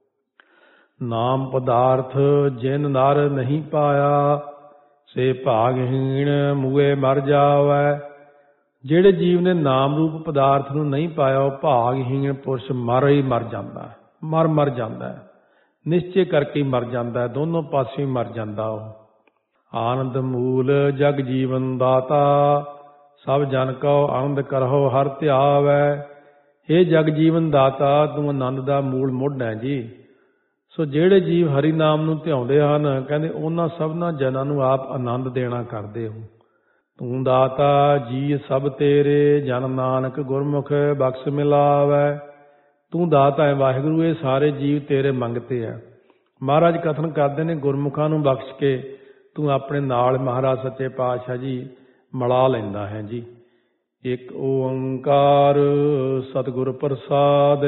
ਨਾਮ ਪਦਾਰਥ ਜਿਨ ਨਰ ਨਹੀਂ ਪਾਇਆ, ਸੇ ਭਾਗਹੀਣ ਮੂਏ ਮਰ ਜਾਵੈ। ਜਿਹੜੇ ਜੀਵ ਨੇ ਨਾਮ ਰੂਪ ਪਦਾਰਥ ਨੂੰ ਨਹੀਂ ਪਾਇਆ, ਉਹ ਭਾਗਹੀਣ ਪੁਰਸ਼ ਮਰ ਜਾਂਦਾ, ਨਿਸ਼ਚੇ ਕਰਕੇ ਹੀ ਮਰ ਜਾਂਦਾ, ਦੋਨੋਂ ਪਾਸੇ ਮਰ ਜਾਂਦਾ। ਉਹ ਆਨੰਦ ਮੂਲ ਜਗ ਜੀਵਨ ਦਾਤਾ, ਸਭ ਜਨ ਕਉ ਆਨੰਦ ਕਰਹੁ ਹਰ ਧਿਆਵੈ। ਇਹ ਜਗ ਜੀਵਨ ਦਾਤਾ, ਤੂੰ ਆਨੰਦ ਦਾ ਮੂਲ ਮੁੱਢ ਹੈ ਜੀ। ਸੋ ਜਿਹੜੇ ਜੀਵ ਹਰੀ ਨਾਮ ਨੂੰ ਧਿਆਉਂਦੇ ਹਨ, ਕਹਿੰਦੇ ਉਹਨਾਂ ਸਭਨਾਂ ਜਨਾਂ ਨੂੰ ਆਪ ਆਨੰਦ ਦੇਣਾ ਕਰਦੇ ਹੋ। ਤੂੰ ਦਾਤਾ ਜੀ ਸਭ ਤੇਰੇ, ਜਨ ਨਾਨਕ ਗੁਰਮੁਖ ਬਖਸ਼ ਮਿਲਾਵੈ। ਤੂੰ ਦਾਤਾ ਹੈ ਵਾਹਿਗੁਰੂ, ਇਹ ਸਾਰੇ ਜੀਵ ਤੇਰੇ ਮੰਗਤੇ ਹੈ। ਮਹਾਰਾਜ ਕਥਨ ਕਰਦੇ ਨੇ ਗੁਰਮੁਖਾਂ ਨੂੰ ਬਖਸ਼ ਕੇ ਤੂੰ ਆਪਣੇ ਨਾਲ ਮਹਾਰਾਜ ਸੱਚੇ ਪਾਤਸ਼ਾਹ ਜੀ ਮਿਲਾ ਲੈਂਦਾ ਹੈ ਜੀ। ਇੱਕ ਓੰਕਾਰ ਸਤਿਗੁਰ ਪ੍ਰਸਾਦ।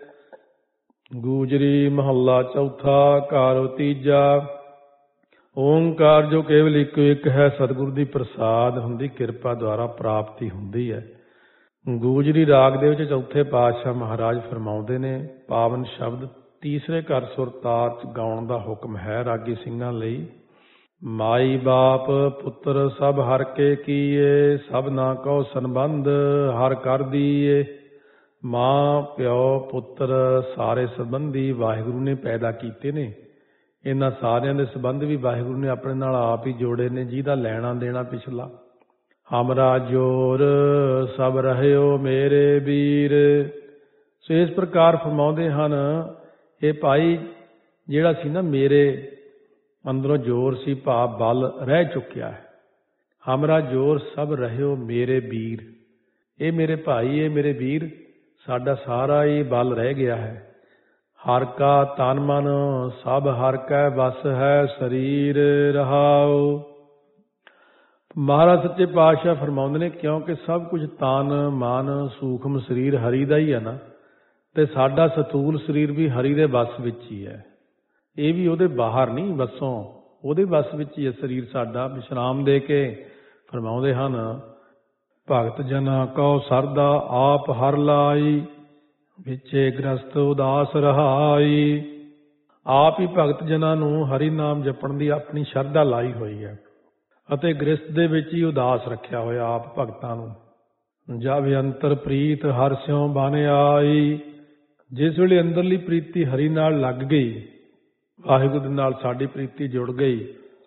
ਗੂਜਰੀ ਮਹੱਲਾ ਚੌਥਾ ਘਰ ਤੀਜਾ। ਓੰਕਾਰ ਜੋ ਕੇਵਲ ਇੱਕੋ ਇੱਕ ਹੈ, ਸਤਿਗੁਰੂ ਦੀ ਪ੍ਰਸਾਦ ਹੁੰਦੀ, ਕਿਰਪਾ ਦੁਆਰਾ ਪ੍ਰਾਪਤੀ ਹੁੰਦੀ ਹੈ। ਗੂਜਰੀ ਰਾਗ ਦੇ ਵਿੱਚ ਚੌਥੇ ਪਾਤਸ਼ਾਹ ਮਹਾਰਾਜ ਫਰਮਾਉਂਦੇ ਨੇ, ਪਾਵਨ ਸ਼ਬਦ ਤੀਸਰੇ ਘਰ ਸੁਰਤਾਲ 'ਚ ਗਾਉਣ ਦਾ ਹੁਕਮ ਹੈ ਰਾਗੀ ਸਿੰਘਾਂ ਲਈ। ਮਾਈ ਬਾਪ ਪੁੱਤਰ ਸਭ ਹਰ ਕੇ ਕੀਏ, ਸਭ ਨਾ ਕਉ ਸੰਬੰਧ ਹਰ ਕਰ ਦੀਏ। ਮਾਂ ਪਿਓ ਪੁੱਤਰ ਸਾਰੇ ਸੰਬੰਧੀ ਵਾਹਿਗੁਰੂ ਨੇ ਪੈਦਾ ਕੀਤੇ ਨੇ। ਇਹਨਾਂ ਸਾਰਿਆਂ ਦੇ ਸੰਬੰਧ ਵੀ ਵਾਹਿਗੁਰੂ ਨੇ ਆਪਣੇ ਨਾਲ ਆਪ ਹੀ ਜੋੜੇ ਨੇ, ਜਿਹਦਾ ਲੈਣਾ ਦੇਣਾ ਪਿਛਲਾ। ਹਮਰਾ ਜੋਰ ਸਭ ਰਹਿਓ ਮੇਰੇ ਵੀਰ। ਸੋ ਇਸ ਪ੍ਰਕਾਰ ਫਰਮਾਉਂਦੇ ਹਨ, ਇਹ ਭਾਈ ਜਿਹੜਾ ਸੀ ਨਾ, ਮੇਰੇ ਅੰਦਰੋਂ ਜ਼ੋਰ ਸੀ, ਭਾਵ ਬਲ ਰਹਿ ਚੁੱਕਿਆ ਹੈ। ਹਮਰਾ ਜੋਰ ਸਭ ਰਹਿਓ ਮੇਰੇ ਵੀਰ। ਇਹ ਮੇਰੇ ਭਾਈ, ਇਹ ਮੇਰੇ ਵੀਰ, ਸਾਡਾ ਸਾਰਾ ਹੀ ਬਲ ਰਹਿ ਗਿਆ ਹੈ। ਹਰ ਕਾ ਤਨ ਮਨ ਸਭ ਹਰ ਕੈ ਵਸ ਹੈ, ਸਰੀਰ ਰਹਾਉ। ਮਹਾਰਾਜ ਸੱਚੇ ਪਾਤਸ਼ਾਹ ਫਰਮਾਉਂਦੇ ਨੇ, ਕਿਉਂਕਿ ਸਭ ਕੁਝ ਤਨ ਮਨ ਸੂਖਮ ਸਰੀਰ ਹਰੀ ਦਾ ਹੀ ਹੈ ਨਾ, ਤੇ ਸਾਡਾ ਸਥੂਲ ਸਰੀਰ ਵੀ ਹਰੀ ਦੇ ਵਸ ਵਿੱਚ ਹੀ ਹੈ। ਇਹ ਵੀ ਉਹਦੇ ਬਾਹਰ ਨਹੀਂ, ਵਸੋਂ ਉਹਦੇ ਵਸ ਵਿੱਚ ਹੀ ਹੈ ਸਰੀਰ ਸਾਡਾ। ਵਿਸ਼ਰਾਮ ਦੇ ਕੇ ਫਰਮਾਉਂਦੇ ਹਨ, ਭਗਤ ਜਨਾ ਕਉ ਸਰਦਾ ਆਪ ਹਰ ਲਾਈ, ਵਿਚੇ ਗ੍ਰਸਤ ਉਦਾਸ ਰਹਾਈ। ਆਪ ਹੀ ਭਗਤ ਜਨਾਂ ਨੂੰ ਹਰੀ ਨਾਮ ਜਪਣ ਦੀ ਆਪਣੀ ਸ਼ਰਧਾ ਲਾਈ ਹੋਈ ਹੈ, ਅਤੇ ਗ੍ਰਸਤ ਦੇ ਵਿੱਚ ਹੀ ਉਦਾਸ ਰੱਖਿਆ ਹੋਇਆ ਆਪ ਭਗਤਾਂ ਨੂੰ। ਜਬ ਅੰਤਰ ਪ੍ਰੀਤ ਹਰਿ ਸਿਉ ਬਨ ਆਈ। ਜਿਸ ਵੇਲੇ ਅੰਦਰਲੀ ਪ੍ਰੀਤੀ ਹਰੀ ਨਾਲ ਲੱਗ ਗਈ, ਵਾਹਿਗੁਰੂ ਦੇ ਨਾਲ ਸਾਡੀ ਪ੍ਰੀਤੀ ਜੁੜ ਗਈ,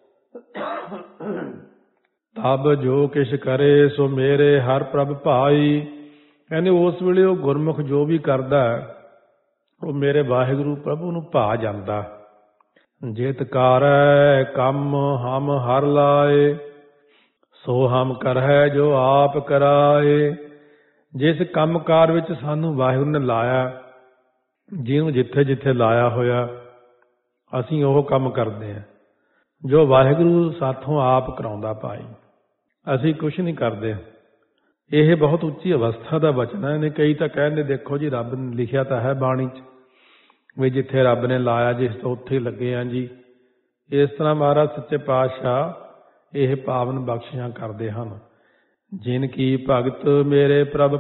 ਤਬ ਜੋ ਕਿਛ ਕਰੇ ਸੋ ਮੇਰੇ ਹਰ ਪ੍ਰਭ ਭਾਈ। ਕਹਿੰਦੇ ਉਸ ਵੇਲੇ ਉਹ ਗੁਰਮੁਖ ਜੋ ਵੀ ਕਰਦਾ ਉਹ ਮੇਰੇ ਵਾਹਿਗੁਰੂ ਪ੍ਰਭੂ ਨੂੰ ਭਾ ਜਾਂਦਾ। ਜਿਤ ਕਾਰੈ ਕੰਮ ਹਮ ਹਰ ਲਾਏ, ਸੋ ਹਮ ਕਰਹਿ ਜੋ ਆਪ ਕਰਾਏ। ਜਿਸ ਕੰਮਕਾਰ ਵਿੱਚ ਸਾਨੂੰ ਵਾਹਿਗੁਰੂ ਨੇ ਲਾਇਆ, ਜਿਹਨੂੰ ਜਿੱਥੇ ਜਿੱਥੇ ਲਾਇਆ ਹੋਇਆ, ਅਸੀਂ ਉਹ ਕੰਮ ਕਰਦੇ ਹਾਂ ਜੋ ਵਾਹਿਗੁਰੂ ਸਾਥੋਂ ਆਪ ਕਰਾਉਂਦਾ ਭਾਈ। ਅਸੀਂ ਕੁਛ ਨਹੀਂ ਕਰਦੇ। ਇਹ ਬਹੁਤ ਉੱਚੀ ਅਵਸਥਾ ਦਾ ਬਚਨ ਹੈ। ਇਹਨੇ ਕਈ ਤਾਂ ਕਹਿੰਦੇ, ਦੇਖੋ ਜੀ ਰੱਬ ਨੇ ਲਿਖਿਆ ਤਾਂ ਹੈ ਬਾਣੀ 'ਚ ਵੀ ਜਿੱਥੇ ਰੱਬ ਨੇ ਲਾਇਆ ਜਿਸ ਤੋਂ ਉੱਥੇ ਹੀ ਲੱਗੇ ਹਾਂ ਜੀ। ਇਸ ਤਰ੍ਹਾਂ ਮਹਾਰਾਜ ਸੱਚੇ ਪਾਤਸ਼ਾਹ ਇਹ ਪਾਵਨ ਬਖਸ਼ਿਸ਼ਾਂ ਕਰਦੇ ਹਨ। ਜਿਨ ਕੀ ਭਗਤ ਮੇਰੇ ਪ੍ਰਭ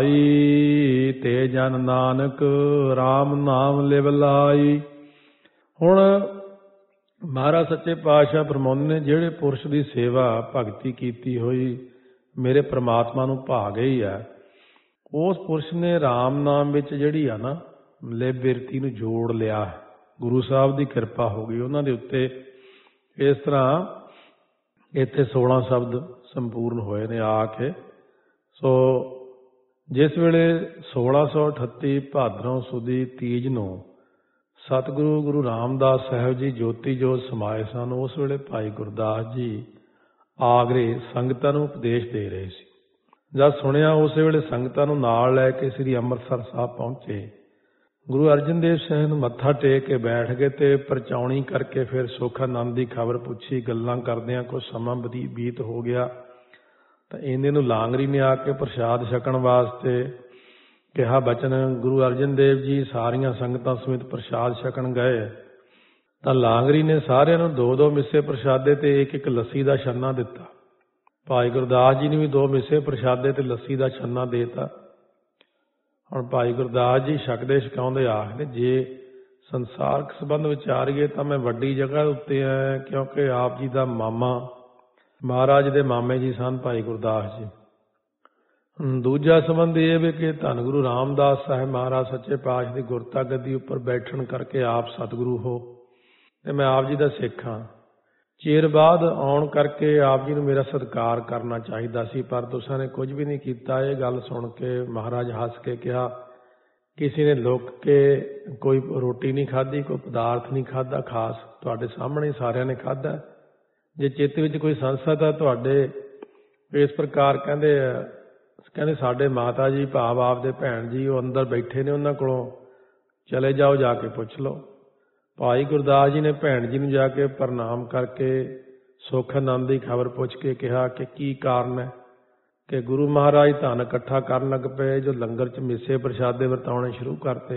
ਭਾਈ, ਤੇ ਜਨ ਨਾਨਕ ਰਾਮ ਨਾਮ ਲਿਵ ਲਾਈ। ਹੁਣ ਮਹਾਰਾਜ ਸੱਚੇ ਪਾਤਸ਼ਾਹ ਫਰਮਾਉਂਦੇ ਨੇ, ਜਿਹੜੇ ਪੁਰਸ਼ ਦੀ ਸੇਵਾ ਭਗਤੀ ਕੀਤੀ ਹੋਈ ਮੇਰੇ ਪ੍ਰਮਾਤਮਾ ਨੂੰ ਭਾ ਗਈ ਹੈ, ਉਸ ਪੁਰਸ਼ ਨੇ ਰਾਮ ਨਾਮ ਵਿੱਚ ਜਿਹੜੀ ਆ ਨਾ ਲਿਵ ਬਿਰਤੀ ਨੂੰ ਜੋੜ ਲਿਆ। ਗੁਰੂ ਸਾਹਿਬ ਦੀ ਕਿਰਪਾ ਹੋ ਗਈ ਉਹਨਾਂ ਦੇ ਉੱਤੇ। ਇਸ ਤਰ੍ਹਾਂ ਇੱਥੇ 16 ਸ਼ਬਦ ਸੰਪੂਰਨ ਹੋਏ ਨੇ ਆ ਕੇ। ਸੋ ਜਿਸ ਵੇਲੇ 1638 ਭਾਦਰੋਂ ਸੁਦੀ ਤੀਜ ਨੂੰ ਸਤਿਗੁਰੂ ਗੁਰੂ ਰਾਮਦਾਸ ਸਾਹਿਬ ਜੀ ਜੋਤੀ ਜੋਤ ਸਮਾਏ ਸਨ, ਉਸ ਵੇਲੇ ਭਾਈ ਗੁਰਦਾਸ ਜੀ ਆਗਰੇ ਸੰਗਤਾਂ ਨੂੰ ਉਪਦੇਸ਼ ਦੇ ਰਹੇ ਸੀ। ਜਦ ਸੁਣਿਆ, ਉਸੇ ਵੇਲੇ ਸੰਗਤਾਂ ਨੂੰ ਨਾਲ ਲੈ ਕੇ ਸ੍ਰੀ ਅੰਮ੍ਰਿਤਸਰ ਸਾਹਿਬ ਪਹੁੰਚੇ। ਗੁਰੂ ਅਰਜਨ ਦੇਵ ਸਾਹਿਬ ਨੂੰ ਮੱਥਾ ਟੇਕ ਕੇ ਬੈਠ ਗਏ ਤੇ ਪਰਚਾਉਣੀ ਕਰਕੇ ਫਿਰ ਸੁੱਖ ਆਨੰਦ ਦੀ ਖਬਰ ਪੁੱਛੀ। ਗੱਲਾਂ ਕਰਦਿਆਂ ਕੁਝ ਸਮਾਂ ਬੀਤ ਹੋ ਗਿਆ ਤਾਂ ਇਹਨੇ ਨੂੰ ਲਾਂਗਰੀ ਨੇ ਆ ਕੇ ਪ੍ਰਸ਼ਾਦ ਛਕਣ ਵਾਸਤੇ ਕਿਹਾ ਬਚਨ। ਗੁਰੂ ਅਰਜਨ ਦੇਵ ਜੀ ਸਾਰੀਆਂ ਸੰਗਤਾਂ ਸਮੇਤ ਪ੍ਰਸ਼ਾਦ ਛਕਣ ਗਏ ਤਾਂ ਲਾਂਗਰੀ ਨੇ ਸਾਰਿਆਂ ਨੂੰ 2-2 ਮਿੱਸੇ ਪ੍ਰਸ਼ਾਦੇ ਤੇ ਇੱਕ ਲੱਸੀ ਦਾ ਛੰਨਾ ਦਿੱਤਾ। ਭਾਈ ਗੁਰਦਾਸ ਜੀ ਨੇ ਵੀ 2 ਮਿੱਸੇ ਪ੍ਰਸ਼ਾਦੇ ਤੇ ਲੱਸੀ ਦਾ ਛੰਨਾ ਦੇਤਾ। ਹੁਣ ਭਾਈ ਗੁਰਦਾਸ ਜੀ ਛਕਦੇ ਛਕਾਉਂਦੇ ਆਖਦੇ, ਜੇ ਸੰਸਾਰਕ ਸੰਬੰਧ ਵਿਚਾਰੀਏ ਤਾਂ ਮੈਂ ਵੱਡੀ ਜਗ੍ਹਾ ਉੱਤੇ ਹਾਂ, ਕਿਉਂਕਿ ਆਪ ਜੀ ਦਾ ਮਾਮਾ ਮਹਾਰਾਜ ਦੇ ਮਾਮੇ ਜੀ ਸਨ ਭਾਈ ਗੁਰਦਾਸ ਜੀ। ਦੂਜਾ ਸੰਬੰਧ ਇਹ ਵੀ ਕਿ ਧੰਨ ਗੁਰੂ ਰਾਮਦਾਸ ਸਾਹਿਬ ਮਹਾਰਾਜ ਸੱਚੇ ਪਾਤਸ਼ਾਹ ਦੀ ਗੁਰਤਾ ਗੱਦੀ ਉੱਪਰ ਬੈਠਣ ਕਰਕੇ ਆਪ ਸਤਿਗੁਰੂ ਹੋ ਤੇ ਮੈਂ ਆਪ ਜੀ ਦਾ ਸਿੱਖ ਹਾਂ। ਚਿਰ ਬਾਅਦ ਆਉਣ ਕਰਕੇ ਆਪ ਜੀ ਨੂੰ ਮੇਰਾ ਸਤਿਕਾਰ ਕਰਨਾ ਚਾਹੀਦਾ ਸੀ, ਪਰ ਤੁਸਾਂ ਨੇ ਕੁਝ ਵੀ ਨਹੀਂ ਕੀਤਾ। ਇਹ ਗੱਲ ਸੁਣ ਕੇ ਮਹਾਰਾਜ ਹੱਸ ਕੇ ਕਿਹਾ, ਕਿਸੇ ਨੇ ਲੁੱਕ ਕੇ ਕੋਈ ਰੋਟੀ ਨਹੀਂ ਖਾਧੀ, ਕੋਈ ਪਦਾਰਥ ਨਹੀਂ ਖਾਧਾ ਖਾਸ, ਤੁਹਾਡੇ ਸਾਹਮਣੇ ਸਾਰਿਆਂ ਨੇ ਖਾਧਾ। ਜੇ ਚਿੱਤ ਵਿੱਚ ਕੋਈ ਸੰਸਦ ਹੈ ਤੁਹਾਡੇ ਇਸ ਪ੍ਰਕਾਰ ਕਹਿੰਦੇ ਸਾਡੇ ਮਾਤਾ ਜੀ ਭਾਵ ਆਪਦੇ ਭੈਣ ਜੀ ਉਹ ਅੰਦਰ ਬੈਠੇ ਨੇ, ਉਹਨਾਂ ਕੋਲੋਂ ਚਲੇ ਜਾਓ, ਜਾ ਕੇ ਪੁੱਛ ਲਓ। ਭਾਈ ਗੁਰਦਾਸ ਜੀ ਨੇ ਭੈਣ ਜੀ ਨੂੰ ਜਾ ਕੇ ਪ੍ਰਣਾਮ ਕਰਕੇ ਸੁੱਖ ਆਨੰਦ ਦੀ ਖਬਰ ਪੁੱਛ ਕੇ ਕਿਹਾ ਕਿ ਕੀ ਕਾਰਨ ਹੈ ਕਿ ਗੁਰੂ ਮਹਾਰਾਜ ਧਨ ਇਕੱਠਾ ਕਰਨ ਲੱਗ ਪਏ, ਜੋ ਲੰਗਰ 'ਚ ਮਿੱਸੇ ਪ੍ਰਸ਼ਾਦੇ ਵਰਤਾਉਣੇ ਸ਼ੁਰੂ ਕਰਤੇ।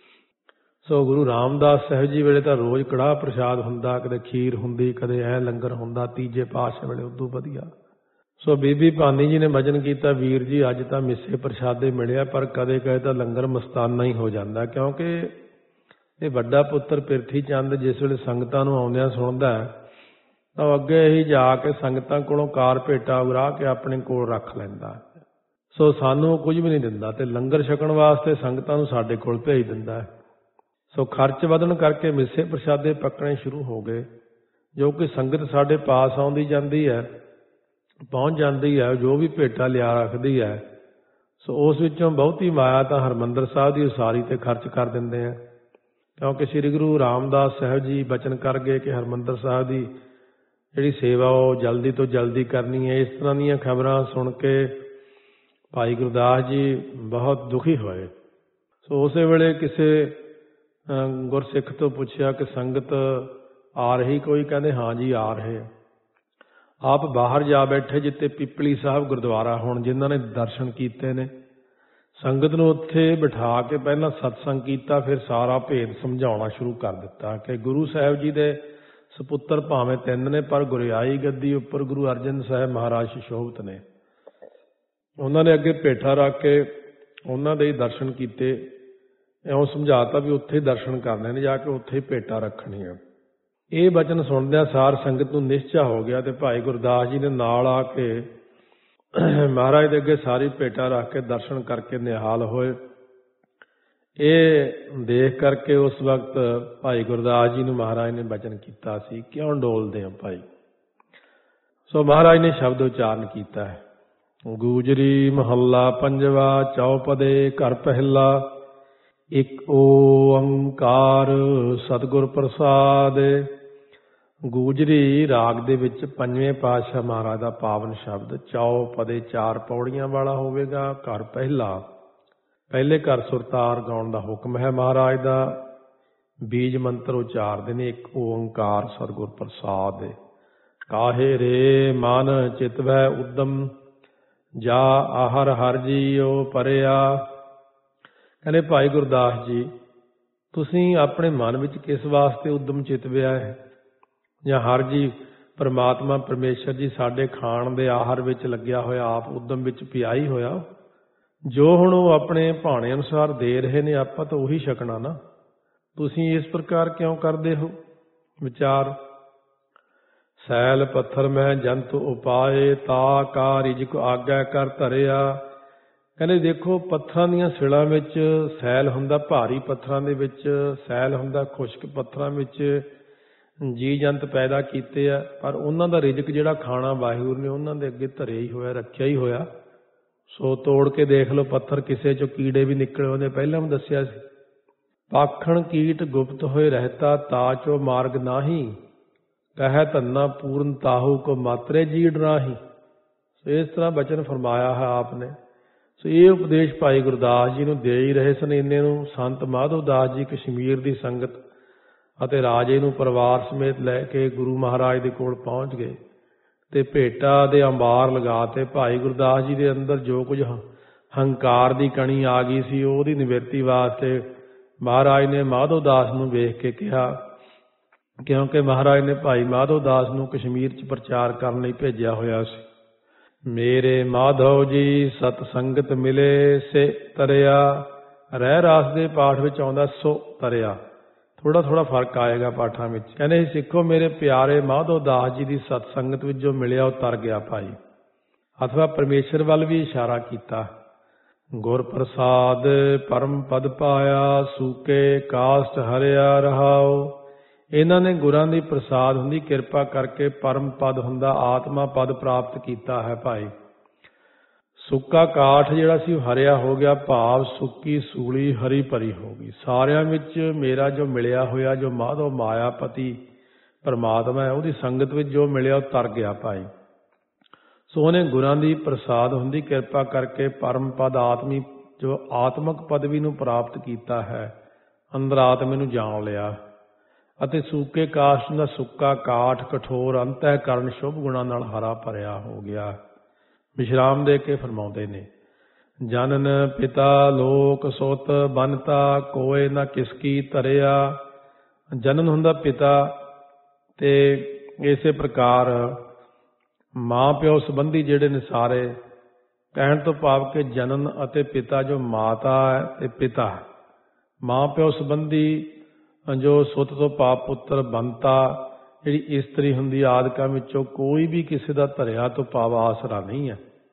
ਸੋ ਗੁਰੂ ਰਾਮਦਾਸ ਸਾਹਿਬ ਜੀ ਵੇਲੇ ਤਾਂ ਰੋਜ਼ ਕੜਾਹ ਪ੍ਰਸ਼ਾਦ ਹੁੰਦਾ, ਕਦੇ ਖੀਰ ਹੁੰਦੀ, ਕਦੇ ਲੰਗਰ ਹੁੰਦਾ, ਤੀਜੇ ਪਾਤਸ਼ਾਹ ਵੇਲੇ ਉਦੋਂ ਵਧੀਆ। ਸੋ ਬੀਬੀ ਭਾਨੀ ਜੀ ਨੇ ਵਚਨ ਕੀਤਾ, ਵੀਰ ਜੀ ਅੱਜ ਤਾਂ ਮਿੱਸੇ ਪ੍ਰਸ਼ਾਦੇ ਮਿਲਿਆ, ਪਰ ਕਦੇ ਕਦੇ ਤਾਂ ਲੰਗਰ ਮਸਤਾਨਾ ਹੀ ਹੋ ਜਾਂਦਾ, ਕਿਉਂਕਿ ਇਹ ਵੱਡਾ ਪੁੱਤਰ ਪਿਰਥੀ ਚੰਦ ਜਿਸ ਵੇਲੇ ਸੰਗਤਾਂ ਨੂੰ ਆਉਂਦਿਆਂ ਸੁਣਦਾ ਤਾਂ ਅੱਗੇ ਹੀ ਜਾ ਕੇ ਸੰਗਤਾਂ ਕੋਲੋਂ ਕਾਰ ਭੇਟਾ ਉਰਾ ਕੇ ਆਪਣੇ ਕੋਲ ਰੱਖ ਲੈਂਦਾ। ਸੋ ਸਾਨੂੰ ਕੁਝ ਵੀ ਨਹੀਂ ਦਿੰਦਾ ਤੇ ਲੰਗਰ ਛਕਣ ਵਾਸਤੇ ਸੰਗਤਾਂ ਨੂੰ ਸਾਡੇ ਕੋਲ ਭੇਜ ਦਿੰਦਾ। ਸੋ ਖਰਚ ਵਧਣ ਕਰਕੇ ਮਿੱਸੇ ਪ੍ਰਸ਼ਾਦੇ ਪੱਕਣੇ ਸ਼ੁਰੂ ਹੋ ਗਏ, ਜੋ ਕਿ ਸੰਗਤ ਸਾਡੇ ਪਾਸ ਆਉਂਦੀ ਜਾਂਦੀ ਹੈ, ਪਹੁੰਚ ਜਾਂਦੀ ਹੈ, ਜੋ ਵੀ ਭੇਟਾ ਲਿਆ ਰੱਖਦੀ ਹੈ, ਸੋ ਉਸ ਵਿੱਚੋਂ ਬਹੁਤੀ ਮਾਇਆ ਤਾਂ ਹਰਿਮੰਦਰ ਸਾਹਿਬ ਦੀ ਉਸਾਰੀ ਤੇ ਖਰਚ ਕਰ ਦਿੰਦੇ ਆ, ਕਿਉਂਕਿ ਸ੍ਰੀ ਗੁਰੂ ਰਾਮਦਾਸ ਸਾਹਿਬ ਜੀ ਬਚਨ ਕਰ ਗਏ ਕਿ ਹਰਿਮੰਦਰ ਸਾਹਿਬ ਦੀ ਜਿਹੜੀ ਸੇਵਾ ਉਹ ਜਲਦੀ ਤੋਂ ਜਲਦੀ ਕਰਨੀ ਹੈ। ਇਸ ਤਰ੍ਹਾਂ ਦੀਆਂ ਖਬਰਾਂ ਸੁਣ ਕੇ ਭਾਈ ਗੁਰਦਾਸ ਜੀ ਬਹੁਤ ਦੁਖੀ ਹੋਏ। ਸੋ ਉਸੇ ਵੇਲੇ ਕਿਸੇ ਗੁਰਸਿੱਖ ਤੋਂ ਪੁੱਛਿਆ ਕਿ ਸੰਗਤ ਆ ਰਹੀ ਕੋਈ? ਕਹਿੰਦੇ ਹਾਂ ਜੀ ਆ ਰਹੇ। ਆਪ ਬਾਹਰ ਜਾ ਬੈਠੇ ਜਿੱਥੇ ਪਿੱਪਲੀ ਸਾਹਿਬ ਗੁਰਦੁਆਰਾ ਹੁਣ ਜਿਨ੍ਹਾਂ ਨੇ ਦਰਸ਼ਨ ਕੀਤੇ ਨੇ, ਸੰਗਤ ਨੂੰ ਉੱਥੇ ਬਿਠਾ ਕੇ ਪਹਿਲਾਂ ਸਤਸੰਗ ਕੀਤਾ, ਫਿਰ ਸਾਰਾ ਭੇਦ ਸਮਝਾਉਣਾ ਸ਼ੁਰੂ ਕਰ ਦਿੱਤਾ ਕਿ ਗੁਰੂ ਸਾਹਿਬ ਜੀ ਦੇ ਸਪੁੱਤਰ ਭਾਵੇਂ 3 ਨੇ, ਪਰ ਗੁਰਿਆਈ ਗੱਦੀ ਉੱਪਰ ਗੁਰੂ ਅਰਜਨ ਸਾਹਿਬ ਮਹਾਰਾਜ ਸੁਸ਼ੋਭਿਤ ਨੇ। ਉਹਨਾਂ ਨੇ ਅੱਗੇ ਭੇਟਾ ਰੱਖ ਕੇ ਉਹਨਾਂ ਦੇ ਹੀ ਦਰਸ਼ਨ ਕੀਤੇ, ਇਉਂ ਸਮਝਾਤਾ ਵੀ ਉੱਥੇ ਹੀ ਦਰਸ਼ਨ ਕਰਨੇ ਨੇ, ਜਾ ਕੇ ਉੱਥੇ ਹੀ ਭੇਟਾ ਰੱਖਣੀ ਹੈ। ਇਹ ਬਚਨ ਸੁਣਦਿਆਂ ਸਾਰ ਸੰਗਤ ਨੂੰ ਨਿਸ਼ਚਾ ਹੋ ਗਿਆ ਤੇ ਭਾਈ ਗੁਰਦਾਸ ਜੀ ਨੇ ਨਾਲ ਆ ਕੇ ਮਹਾਰਾਜ ਦੇ ਅੱਗੇ ਸਾਰੀ ਭੇਟਾ ਰੱਖ ਕੇ ਦਰਸ਼ਨ ਕਰਕੇ ਨਿਹਾਲ ਹੋਏ। ਇਹ ਦੇਖ ਕਰਕੇ ਉਸ ਵਕਤ ਭਾਈ ਗੁਰਦਾਸ ਜੀ ਨੂੰ ਮਹਾਰਾਜ ਨੇ ਬਚਨ ਕੀਤਾ ਸੀ, ਕਿਉਂ ਡੋਲਦੇ ਹੋ ਭਾਈ? ਸੋ ਮਹਾਰਾਜ ਨੇ ਸ਼ਬਦ ਉਚਾਰਨ ਕੀਤਾ ਹੈ, ਗੂਜਰੀ ਮਹੱਲਾ ਪੰਜਵਾ ਚੌਪਦੇ ਘਰ ਪਹਿਲਾ, ਇੱਕ ਓੰਕਾਰ ਸਤਿਗੁਰ ਪ੍ਰਸਾਦ। ਗੂਜਰੀ ਰਾਗ ਦੇ ਵਿੱਚ 5ਵੇਂ ਪਾਤਸ਼ਾਹ ਮਹਾਰਾਜ ਦਾ ਪਾਵਨ ਸ਼ਬਦ ਚੌਪਦੇ 4 ਪੌੜੀਆਂ ਵਾਲਾ ਹੋਵੇਗਾ। ਘਰ ਪਹਿਲਾ, ਪਹਿਲੇ ਘਰ ਸੁਰਤਾਰ ਗਾਉਣ ਦਾ ਹੁਕਮ ਹੈ ਮਹਾਰਾਜ ਦਾ। ਬੀਜ ਮੰਤਰ ਉਚਾਰਦੇ ਨੇ, ਇੱਕ ਓੰਕਾਰ ਸਤਿਗੁਰ ਪ੍ਰਸਾਦ। ਕਾਹੇ ਰੇ ਮਨ ਚਿਤਵੈ ਉਦਮ, ਜਾ ਆਹਰ ਹਰ ਜੀਓ ਪਰਿਆ। ਕਹਿੰਦੇ ਭਾਈ ਗੁਰਦਾਸ ਜੀ, ਤੁਸੀਂ ਆਪਣੇ ਮਨ ਵਿੱਚ ਕਿਸ ਵਾਸਤੇ ਉਦਮ ਚਿਤਵਿਆ ਹੈ? ਜਾਂ ਹਰ ਜੀ ਪਰਮਾਤਮਾ ਪਰਮੇਸ਼ਰ ਜੀ ਸਾਡੇ ਖਾਣ ਦੇ ਆਹਾਰ ਵਿੱਚ ਲੱਗਿਆ ਹੋਇਆ, ਆਪ ਉਦਮ ਵਿੱਚ ਪਿਆਈ ਹੋਇਆ, ਜੋ ਹੁਣ ਉਹ ਆਪਣੇ ਭਾਣੇ ਅਨੁਸਾਰ ਦੇ ਰਹੇ ਨੇ, ਆਪਾਂ ਤਾਂ ਉਹੀ ਛਕਣਾ ਨਾ। ਤੁਸੀਂ ਇਸ ਪ੍ਰਕਾਰ ਕਿਉਂ ਕਰਦੇ ਹੋ? ਵਿਚਾਰ, ਸੈਲ ਪੱਥਰ ਮੈਂ ਜੰਤ ਉਪਾਏ, ਤਾ ਕਾ ਰਿਜਕ ਆਗੈ ਕਰ ਧਰਿਆ। ਕਹਿੰਦੇ ਦੇਖੋ, ਪੱਥਰਾਂ ਦੀਆਂ ਸਿਲਾਂ ਵਿੱਚ ਸੈਲ ਹੁੰਦਾ, ਭਾਰੀ ਪੱਥਰਾਂ ਦੇ ਵਿੱਚ ਸੈਲ ਹੁੰਦਾ, ਖੁਸ਼ਕ ਪੱਥਰਾਂ ਵਿੱਚ ਜੀ ਜੰਤ ਪੈਦਾ ਕੀਤੇ ਆ, ਪਰ ਉਹਨਾਂ ਦਾ ਰਿਜਕ ਜਿਹੜਾ ਖਾਣਾ ਵਾਹਿਗੁਰੂ ਨੇ ਉਹਨਾਂ ਦੇ ਅੱਗੇ ਧਰਿਆ ਹੀ ਹੋਇਆ, ਰੱਖਿਆ ਹੀ ਹੋਇਆ। ਸੋ ਤੋੜ ਕੇ ਦੇਖ ਲਓ ਪੱਥਰ, ਕਿਸੇ ਚੋਂ ਕੀੜੇ ਵੀ ਨਿਕਲੇ ਉਹਨੇ ਪਹਿਲਾਂ ਵੀ ਦੱਸਿਆ ਸੀ। ਪਾਖਣ ਕੀਟ ਗੁਪਤ ਹੋਏ ਰਹਿਤਾ, ਤਾ ਚੋ ਮਾਰਗ ਨਾਹੀ, ਕਹਿ ਧੰਨਾ ਪੂਰਨ ਤਾਹੂ ਕੋ ਮਾਤਰੇ ਜੀੜ ਰਾਹੀ। ਸੋ ਇਸ ਤਰ੍ਹਾਂ ਬਚਨ ਫਰਮਾਇਆ ਹੈ ਆਪ ਨੇ। ਸੋ ਇਹ ਉਪਦੇਸ਼ ਭਾਈ ਗੁਰਦਾਸ ਜੀ ਨੂੰ ਦੇ ਹੀ ਰਹੇ ਸਨ। ਇੰਨੇ ਨੂੰ ਸੰਤ ਮਾਧੋ ਦਾਸ ਜੀ ਕਸ਼ਮੀਰ ਦੀ ਸੰਗਤ ਅਤੇ ਰਾਜੇ ਨੂੰ ਪਰਿਵਾਰ ਸਮੇਤ ਲੈ ਕੇ ਗੁਰੂ ਮਹਾਰਾਜ ਦੇ ਕੋਲ ਪਹੁੰਚ ਗਏ ਤੇ ਭੇਟਾ ਦੇ ਅੰਬਾਰ ਲਗਾ ਤੇ ਭਾਈ ਗੁਰਦਾਸ ਜੀ ਦੇ ਅੰਦਰ ਜੋ ਕੁਝ ਹੰਕਾਰ ਦੀ ਕਣੀ ਆ ਗਈ ਸੀ, ਉਹਦੀ ਨਿਵਰਤੀ ਵਾਸਤੇ ਮਹਾਰਾਜ ਨੇ ਮਾਧੋ ਦਾਸ ਨੂੰ ਵੇਖ ਕੇ ਕਿਹਾ, ਕਿਉਂਕਿ ਮਹਾਰਾਜ ਨੇ ਭਾਈ ਮਾਧੋ ਦਾਸ ਨੂੰ ਕਸ਼ਮੀਰ 'ਚ ਪ੍ਰਚਾਰ ਕਰਨ ਲਈ ਭੇਜਿਆ ਹੋਇਆ ਸੀ। ਮੇਰੇ ਮਾਧੋ ਜੀ ਸਤ ਸੰਗਤ ਮਿਲੇ ਸੇ ਤਰਿਆ। ਰਹਿ ਰਾਸ ਦੇ ਪਾਠ ਵਿੱਚ ਆਉਂਦਾ ਸੋ ਤਰਿਆ, ਥੋੜਾ ਥੋੜਾ ਫਰਕ ਆਏਗਾ ਪਾਠਾਂ ਵਿੱਚ। ਕਹਿੰਦੇ ਸਿੱਖੋ, ਮੇਰੇ ਪਿਆਰੇ ਮਾਧੋ ਦਾਸ ਜੀ ਦੀ ਸਤ ਸੰਗਤ ਵਿੱਚ ਜੋ ਮਿਲਿਆ ਉਹ ਤਰ ਗਿਆ ਭਾਈ। ਅਥਵਾ ਪਰਮੇਸ਼ਰ ਵੱਲ ਵੀ ਇਸ਼ਾਰਾ ਕੀਤਾ। ਗੁਰ ਪ੍ਰਸਾਦ ਪਰਮ ਪਦ ਪਾਇਆ, ਸੂਕੇ ਕਾਸ਼ਟ ਹਰਿਆ ਰਹਾਓ। ਇਹਨਾਂ ਨੇ ਗੁਰਾਂ ਦੀ ਪ੍ਰਸਾਦ ਹੁੰਦੀ, ਕਿਰਪਾ ਕਰਕੇ ਪਰਮ ਪਦ ਹੁੰਦਾ, ਆਤਮਾ ਪਦ ਪ੍ਰਾਪਤ ਕੀਤਾ ਹੈ ਭਾਈ। ਸੁੱਕਾ ਕਾਠ ਜਿਹੜਾ ਸੀ ਉਹ ਹਰਿਆ ਹੋ ਗਿਆ, ਭਾਵ ਸੁੱਕੀ ਸੂਲੀ ਹਰੀ ਭਰੀ ਹੋ ਗਈ। ਸਾਰਿਆਂ ਵਿੱਚ ਮੇਰਾ ਜੋ ਮਿਲਿਆ ਹੋਇਆ, ਜੋ ਮਾਧੋ ਮਾਇਆਪਤੀ ਪਰਮਾਤਮਾ ਹੈ, ਉਹਦੀ ਸੰਗਤ ਵਿੱਚ ਜੋ ਮਿਲਿਆ ਉਹ ਤਰ ਗਿਆ ਭਾਈ। ਸੋ ਉਹਨੇ ਗੁਰਾਂ ਦੀ ਪ੍ਰਸਾਦ ਹੁੰਦੀ, ਕਿਰਪਾ ਕਰਕੇ ਪਰਮ ਪਦ ਆਤਮੀ ਜੋ ਆਤਮਕ ਪਦਵੀ ਨੂੰ ਪ੍ਰਾਪਤ ਕੀਤਾ ਹੈ, ਅੰਦਰ ਆਤਮੇ ਨੂੰ ਜਾਣ ਲਿਆ। ਅਤੇ ਸੂਕੇ ਕਾਸ਼ ਦਾ ਸੁੱਕਾ ਕਾਠ ਕਠੋਰ ਅੰਤःਕਰਨ ਸ਼ੁਭ ਗੁਣਾਂ ਨਾਲ ਹਰਾ ਭਰਿਆ ਹੋ ਗਿਆ। ਵਿਸ਼ਰਾਮ ਦੇ ਕੇ ਫਰਮਾਉਂਦੇ ਨੇ, ਜਨਨ ਪਿਤਾ ਲੋਕ ਸੁਤ ਬਨਤਾ, ਕੋਏ ਨਾ ਕਿਸਕੀ ਧਰਿਆ। ਜਨਨ ਹੁੰਦਾ ਪਿਤਾ, ਤੇ ਇਸੇ ਪ੍ਰਕਾਰ ਮਾਂ ਪਿਓ ਸੰਬੰਧੀ ਜਿਹੜੇ ਨੇ ਸਾਰੇ, ਕਹਿਣ ਤੋਂ ਭਾਵ ਕਿ ਜਨਨ ਅਤੇ ਪਿਤਾ, ਜੋ ਮਾਤਾ ਹੈ ਤੇ ਪਿਤਾ ਹੈ, ਮਾਂ ਪਿਓ ਸੰਬੰਧੀ ਜੋ ਸੁੱਤ ਤੋਂ ਭਾਵ ਪੁੱਤਰ ਬੰਤਾ, ਜਿਹੜੀ ਇਸਤਰੀ ਹੁੰਦੀ, ਆਦਿਕਾਂ ਵਿੱਚੋਂ ਕੋਈ ਵੀ ਕਿਸੇ ਦਾ ਧਰਿਆ ਤੋਂ ਭਾਵ ਆਸਰਾ ਨਹੀਂ ਹੈ।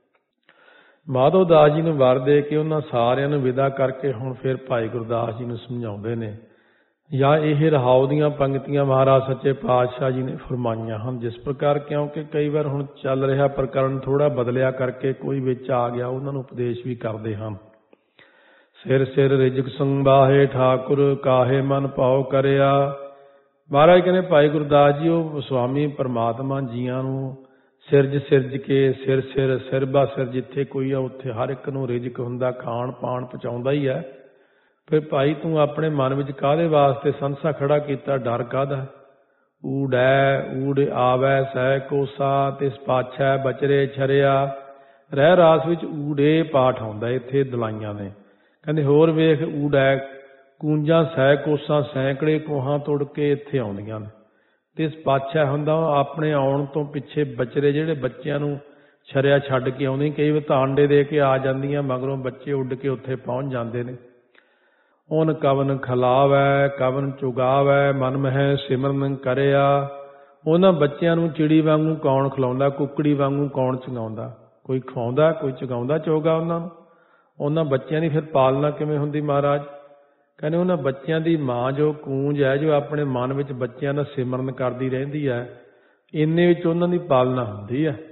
ਮਾਧੋ ਦਾਸ ਜੀ ਨੂੰ ਵਰ ਦੇ ਕੇ ਉਹਨਾਂ ਸਾਰਿਆਂ ਨੂੰ ਵਿਦਾ ਕਰਕੇ ਹੁਣ ਫਿਰ ਭਾਈ ਗੁਰਦਾਸ ਜੀ ਨੂੰ ਸਮਝਾਉਂਦੇ ਨੇ, ਜਾਂ ਇਹ ਰਹਾਉ ਦੀਆਂ ਪੰਕਤੀਆਂ ਮਹਾਰਾਜ ਸੱਚੇ ਪਾਤਸ਼ਾਹ ਜੀ ਨੇ ਫਰਮਾਈਆਂ ਹਨ। ਜਿਸ ਪ੍ਰਕਾਰ, ਕਿਉਂਕਿ ਕਈ ਵਾਰ ਹੁਣ ਚੱਲ ਰਿਹਾ ਪ੍ਰਕਰਨ ਥੋੜ੍ਹਾ ਬਦਲਿਆ ਕਰਕੇ ਕੋਈ ਵਿੱਚ ਆ ਗਿਆ, ਉਹਨਾਂ ਨੂੰ ਉਪਦੇਸ਼ ਵੀ ਕਰਦੇ ਹਨ। ਸਿਰ ਸਿਰ ਰਿਜਕ ਸੰਭਾਹੇ ਠਾਕੁਰ, ਕਾਹੇ ਮਨ ਭਾਉ ਕਰਿਆ। ਮਹਾਰਾਜ ਕਹਿੰਦੇ ਭਾਈ ਗੁਰਦਾਸ ਜੀ ਉਹ ਸੁਆਮੀ ਪਰਮਾਤਮਾ ਜੀਆਂ ਨੂੰ ਸਿਰਜ ਕੇ, ਸਿਰ ਬਾ ਸਿਰ ਜਿੱਥੇ ਕੋਈ ਆ ਉੱਥੇ ਹਰ ਇੱਕ ਨੂੰ ਰਿਜਕ ਹੁੰਦਾ, ਖਾਣ ਪਾਣ ਪਹੁੰਚਾਉਂਦਾ ਹੀ ਹੈ। ਫਿਰ ਭਾਈ ਤੂੰ ਆਪਣੇ ਮਨ ਵਿੱਚ ਕਾਹਦੇ ਵਾਸਤੇ ਸੰਸਾ ਖੜਾ ਕੀਤਾ, ਡਰ ਕਾਹਦਾ? ਊੜ ਆਵੈ ਸਹਿ ਕੋਸਾ, ਤਿਸ ਪਾਛੈ ਬਚਰੇ ਛਰਿਆ। ਰਹਿ ਰਾਸ ਵਿੱਚ ਊੜੇ ਪਾਠ ਆਉਂਦਾ ਇੱਥੇ ਦਲਾਈਆਂ ਨੇ। ਕਹਿੰਦੇ ਹੋਰ ਵੇਖ, ਊੜੈ ਕੂੰਜਾਂ ਸਹਿ ਕੋਸਾਂ, ਸੈਂਕੜੇ ਕੋਹਾਂ ਤੁੜ ਕੇ ਇੱਥੇ ਆਉਂਦੀਆਂ ਨੇ। ਤੇ ਇਸ ਪਾਛਾ ਹੁੰਦਾ ਆਪਣੇ ਆਉਣ ਤੋਂ ਪਿੱਛੇ ਬਚਰੇ, ਜਿਹੜੇ ਬੱਚਿਆਂ ਨੂੰ ਛਰਿਆ ਛੱਡ ਕੇ ਆਉਂਦੇ, ਕਈ ਵਾਰ ਤਾਂ ਆਂਡੇ ਦੇ ਕੇ ਆ ਜਾਂਦੀਆਂ, ਮਗਰੋਂ ਬੱਚੇ ਉੱਡ ਕੇ ਉੱਥੇ ਪਹੁੰਚ ਜਾਂਦੇ ਨੇ। ਉਹਨ ਕਵਨ ਖਲਾਵੈ ਕਵਨ ਚੁਗਾਵੈ, ਮਨ ਮਹਿ ਸਿਮਰਨ ਕਰਿਆ। ਉਹਨਾਂ ਬੱਚਿਆਂ ਨੂੰ ਚਿੜੀ ਵਾਂਗੂ ਕੌਣ ਖਿਲਾਉਂਦਾ, ਕੁੱਕੜੀ ਵਾਂਗੂ ਕੌਣ ਚਗਾਉਂਦਾ? ਕੋਈ ਖਵਾਉਂਦਾ, ਕੋਈ ਚਗਾਉਂਦਾ ਚੋਗਾ ਉਹਨਾਂ ਨੂੰ। ਉਹਨਾਂ ਬੱਚਿਆਂ ਦੀ ਫਿਰ ਪਾਲਣਾ ਕਿਵੇਂ ਹੁੰਦੀ? ਮਹਾਰਾਜ ਕਹਿੰਦੇ ਉਹਨਾਂ ਬੱਚਿਆਂ ਦੀ ਮਾਂ ਜੋ ਕੂੰਜ ਹੈ, ਜੋ ਆਪਣੇ ਮਨ ਵਿੱਚ ਬੱਚਿਆਂ ਦਾ ਸਿਮਰਨ ਕਰਦੀ ਰਹਿੰਦੀ ਹੈ, ਇੰਨੇ ਵਿੱਚ ਉਹਨਾਂ ਦੀ ਪਾਲਣਾ ਹੁੰਦੀ ਹੈ।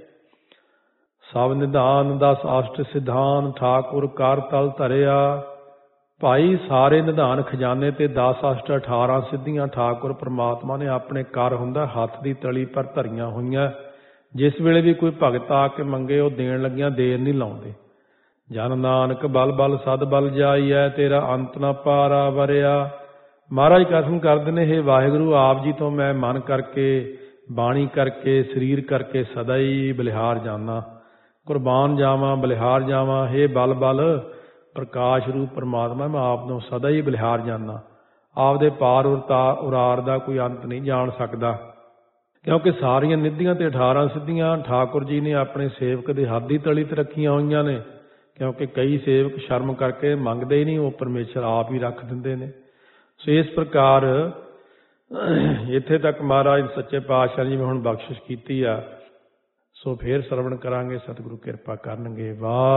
ਸਭ ਨਿਧਾਨ 10 ਅਸ਼ਟ ਸਿਧਾਨ, ਠਾਕੁਰ ਕਰ ਤਲ ਧਰਿਆ। ਭਾਈ ਸਾਰੇ ਨਿਧਾਨ ਖਜ਼ਾਨੇ ਤੇ 10 ਅਸ਼ਟ 18 ਸਿੱਧੀਆਂ ਠਾਕੁਰ ਪਰਮਾਤਮਾ ਨੇ ਆਪਣੇ ਕਰ ਹੁੰਦਾ ਹੱਥ ਦੀ ਤਲੀ ਪਰ ਧਰੀਆਂ ਹੋਈਆਂ। ਜਿਸ ਵੇਲੇ ਵੀ ਕੋਈ ਭਗਤ ਆ ਕੇ ਮੰਗੇ, ਉਹ ਦੇਣ ਲੱਗਿਆਂ ਦੇਰ ਨਹੀਂ ਲਾਉਂਦੇ। ਜਨ ਨਾਨਕ ਬਲ ਬਲ ਸਦ ਬਲ ਜਾਈਐ, ਤੇਰਾ ਅੰਤ ਨਾ ਪਾਰਾ ਵਰਿਆ। ਮਹਾਰਾਜ ਕਥਨ ਕਰਦੇ ਨੇ, ਹੇ ਵਾਹਿਗੁਰੂ, ਆਪ ਜੀ ਤੋਂ ਮੈਂ ਮਨ ਕਰਕੇ, ਬਾਣੀ ਕਰਕੇ, ਸਰੀਰ ਕਰਕੇ ਸਦਾ ਹੀ ਬਲਿਹਾਰ ਜਾਨਾ, ਕੁਰਬਾਨ ਜਾਵਾਂ, ਬਲਿਹਾਰ ਜਾਵਾਂ। ਹੇ ਬਲ ਬਲ ਪ੍ਰਕਾਸ਼ ਰੂਪ ਪਰਮਾਤਮਾ, ਮੈਂ ਆਪ ਨੂੰ ਸਦਾ ਹੀ ਬਲਿਹਾਰ ਜਾਨਾ। ਆਪਦੇ ਪਾਰ ਉਰਾਰ ਦਾ ਕੋਈ ਅੰਤ ਨਹੀਂ ਜਾਣ ਸਕਦਾ, ਕਿਉਂਕਿ ਸਾਰੀਆਂ ਨਿੱਧੀਆਂ ਤੇ 18 ਸਿੱਧੀਆਂ ਠਾਕੁਰ ਜੀ ਨੇ ਆਪਣੇ ਸੇਵਕ ਦੇ ਹੱਥ ਦੀ ਤਲੀ ਤੇ ਰੱਖੀਆਂ ਹੋਈਆਂ ਨੇ। ਕਿਉਂਕਿ ਕਈ ਸੇਵਕ ਸ਼ਰਮ ਕਰਕੇ ਮੰਗਦੇ ਹੀ ਨਹੀਂ, ਉਹ ਪਰਮੇਸ਼ਰ ਆਪ ਹੀ ਰੱਖ ਦਿੰਦੇ ਨੇ। ਸੋ ਇਸ ਪ੍ਰਕਾਰ ਇੱਥੇ ਤੱਕ ਮਹਾਰਾਜ ਸੱਚੇ ਪਾਤਸ਼ਾਹ ਜੀ ਨੇ ਹੁਣ ਬਖਸ਼ਿਸ਼ ਕੀਤੀ ਆ। ਸੋ ਫੇਰ ਸਰਵਣ ਕਰਾਂਗੇ, ਸਤਿਗੁਰੂ ਕਿਰਪਾ ਕਰਨਗੇ।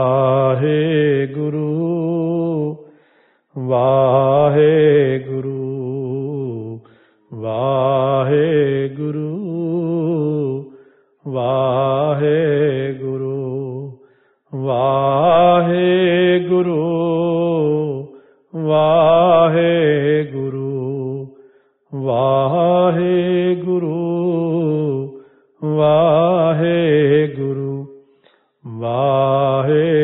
ਵਾਹਿਗੁਰੂ ਵਾਹਿਗੁਰੂ ਵਾਹਿਗੁਰੂ ਵਾਹਿਗੁਰੂ ਵਾਹਿਗੁਰੂ ਵਾਹਿਗੁਰੂ ਵਾਹਿਗੁਰੂ ਵਾਹਿਗੁਰੂ ਵਾਹਿਗੁਰੂ।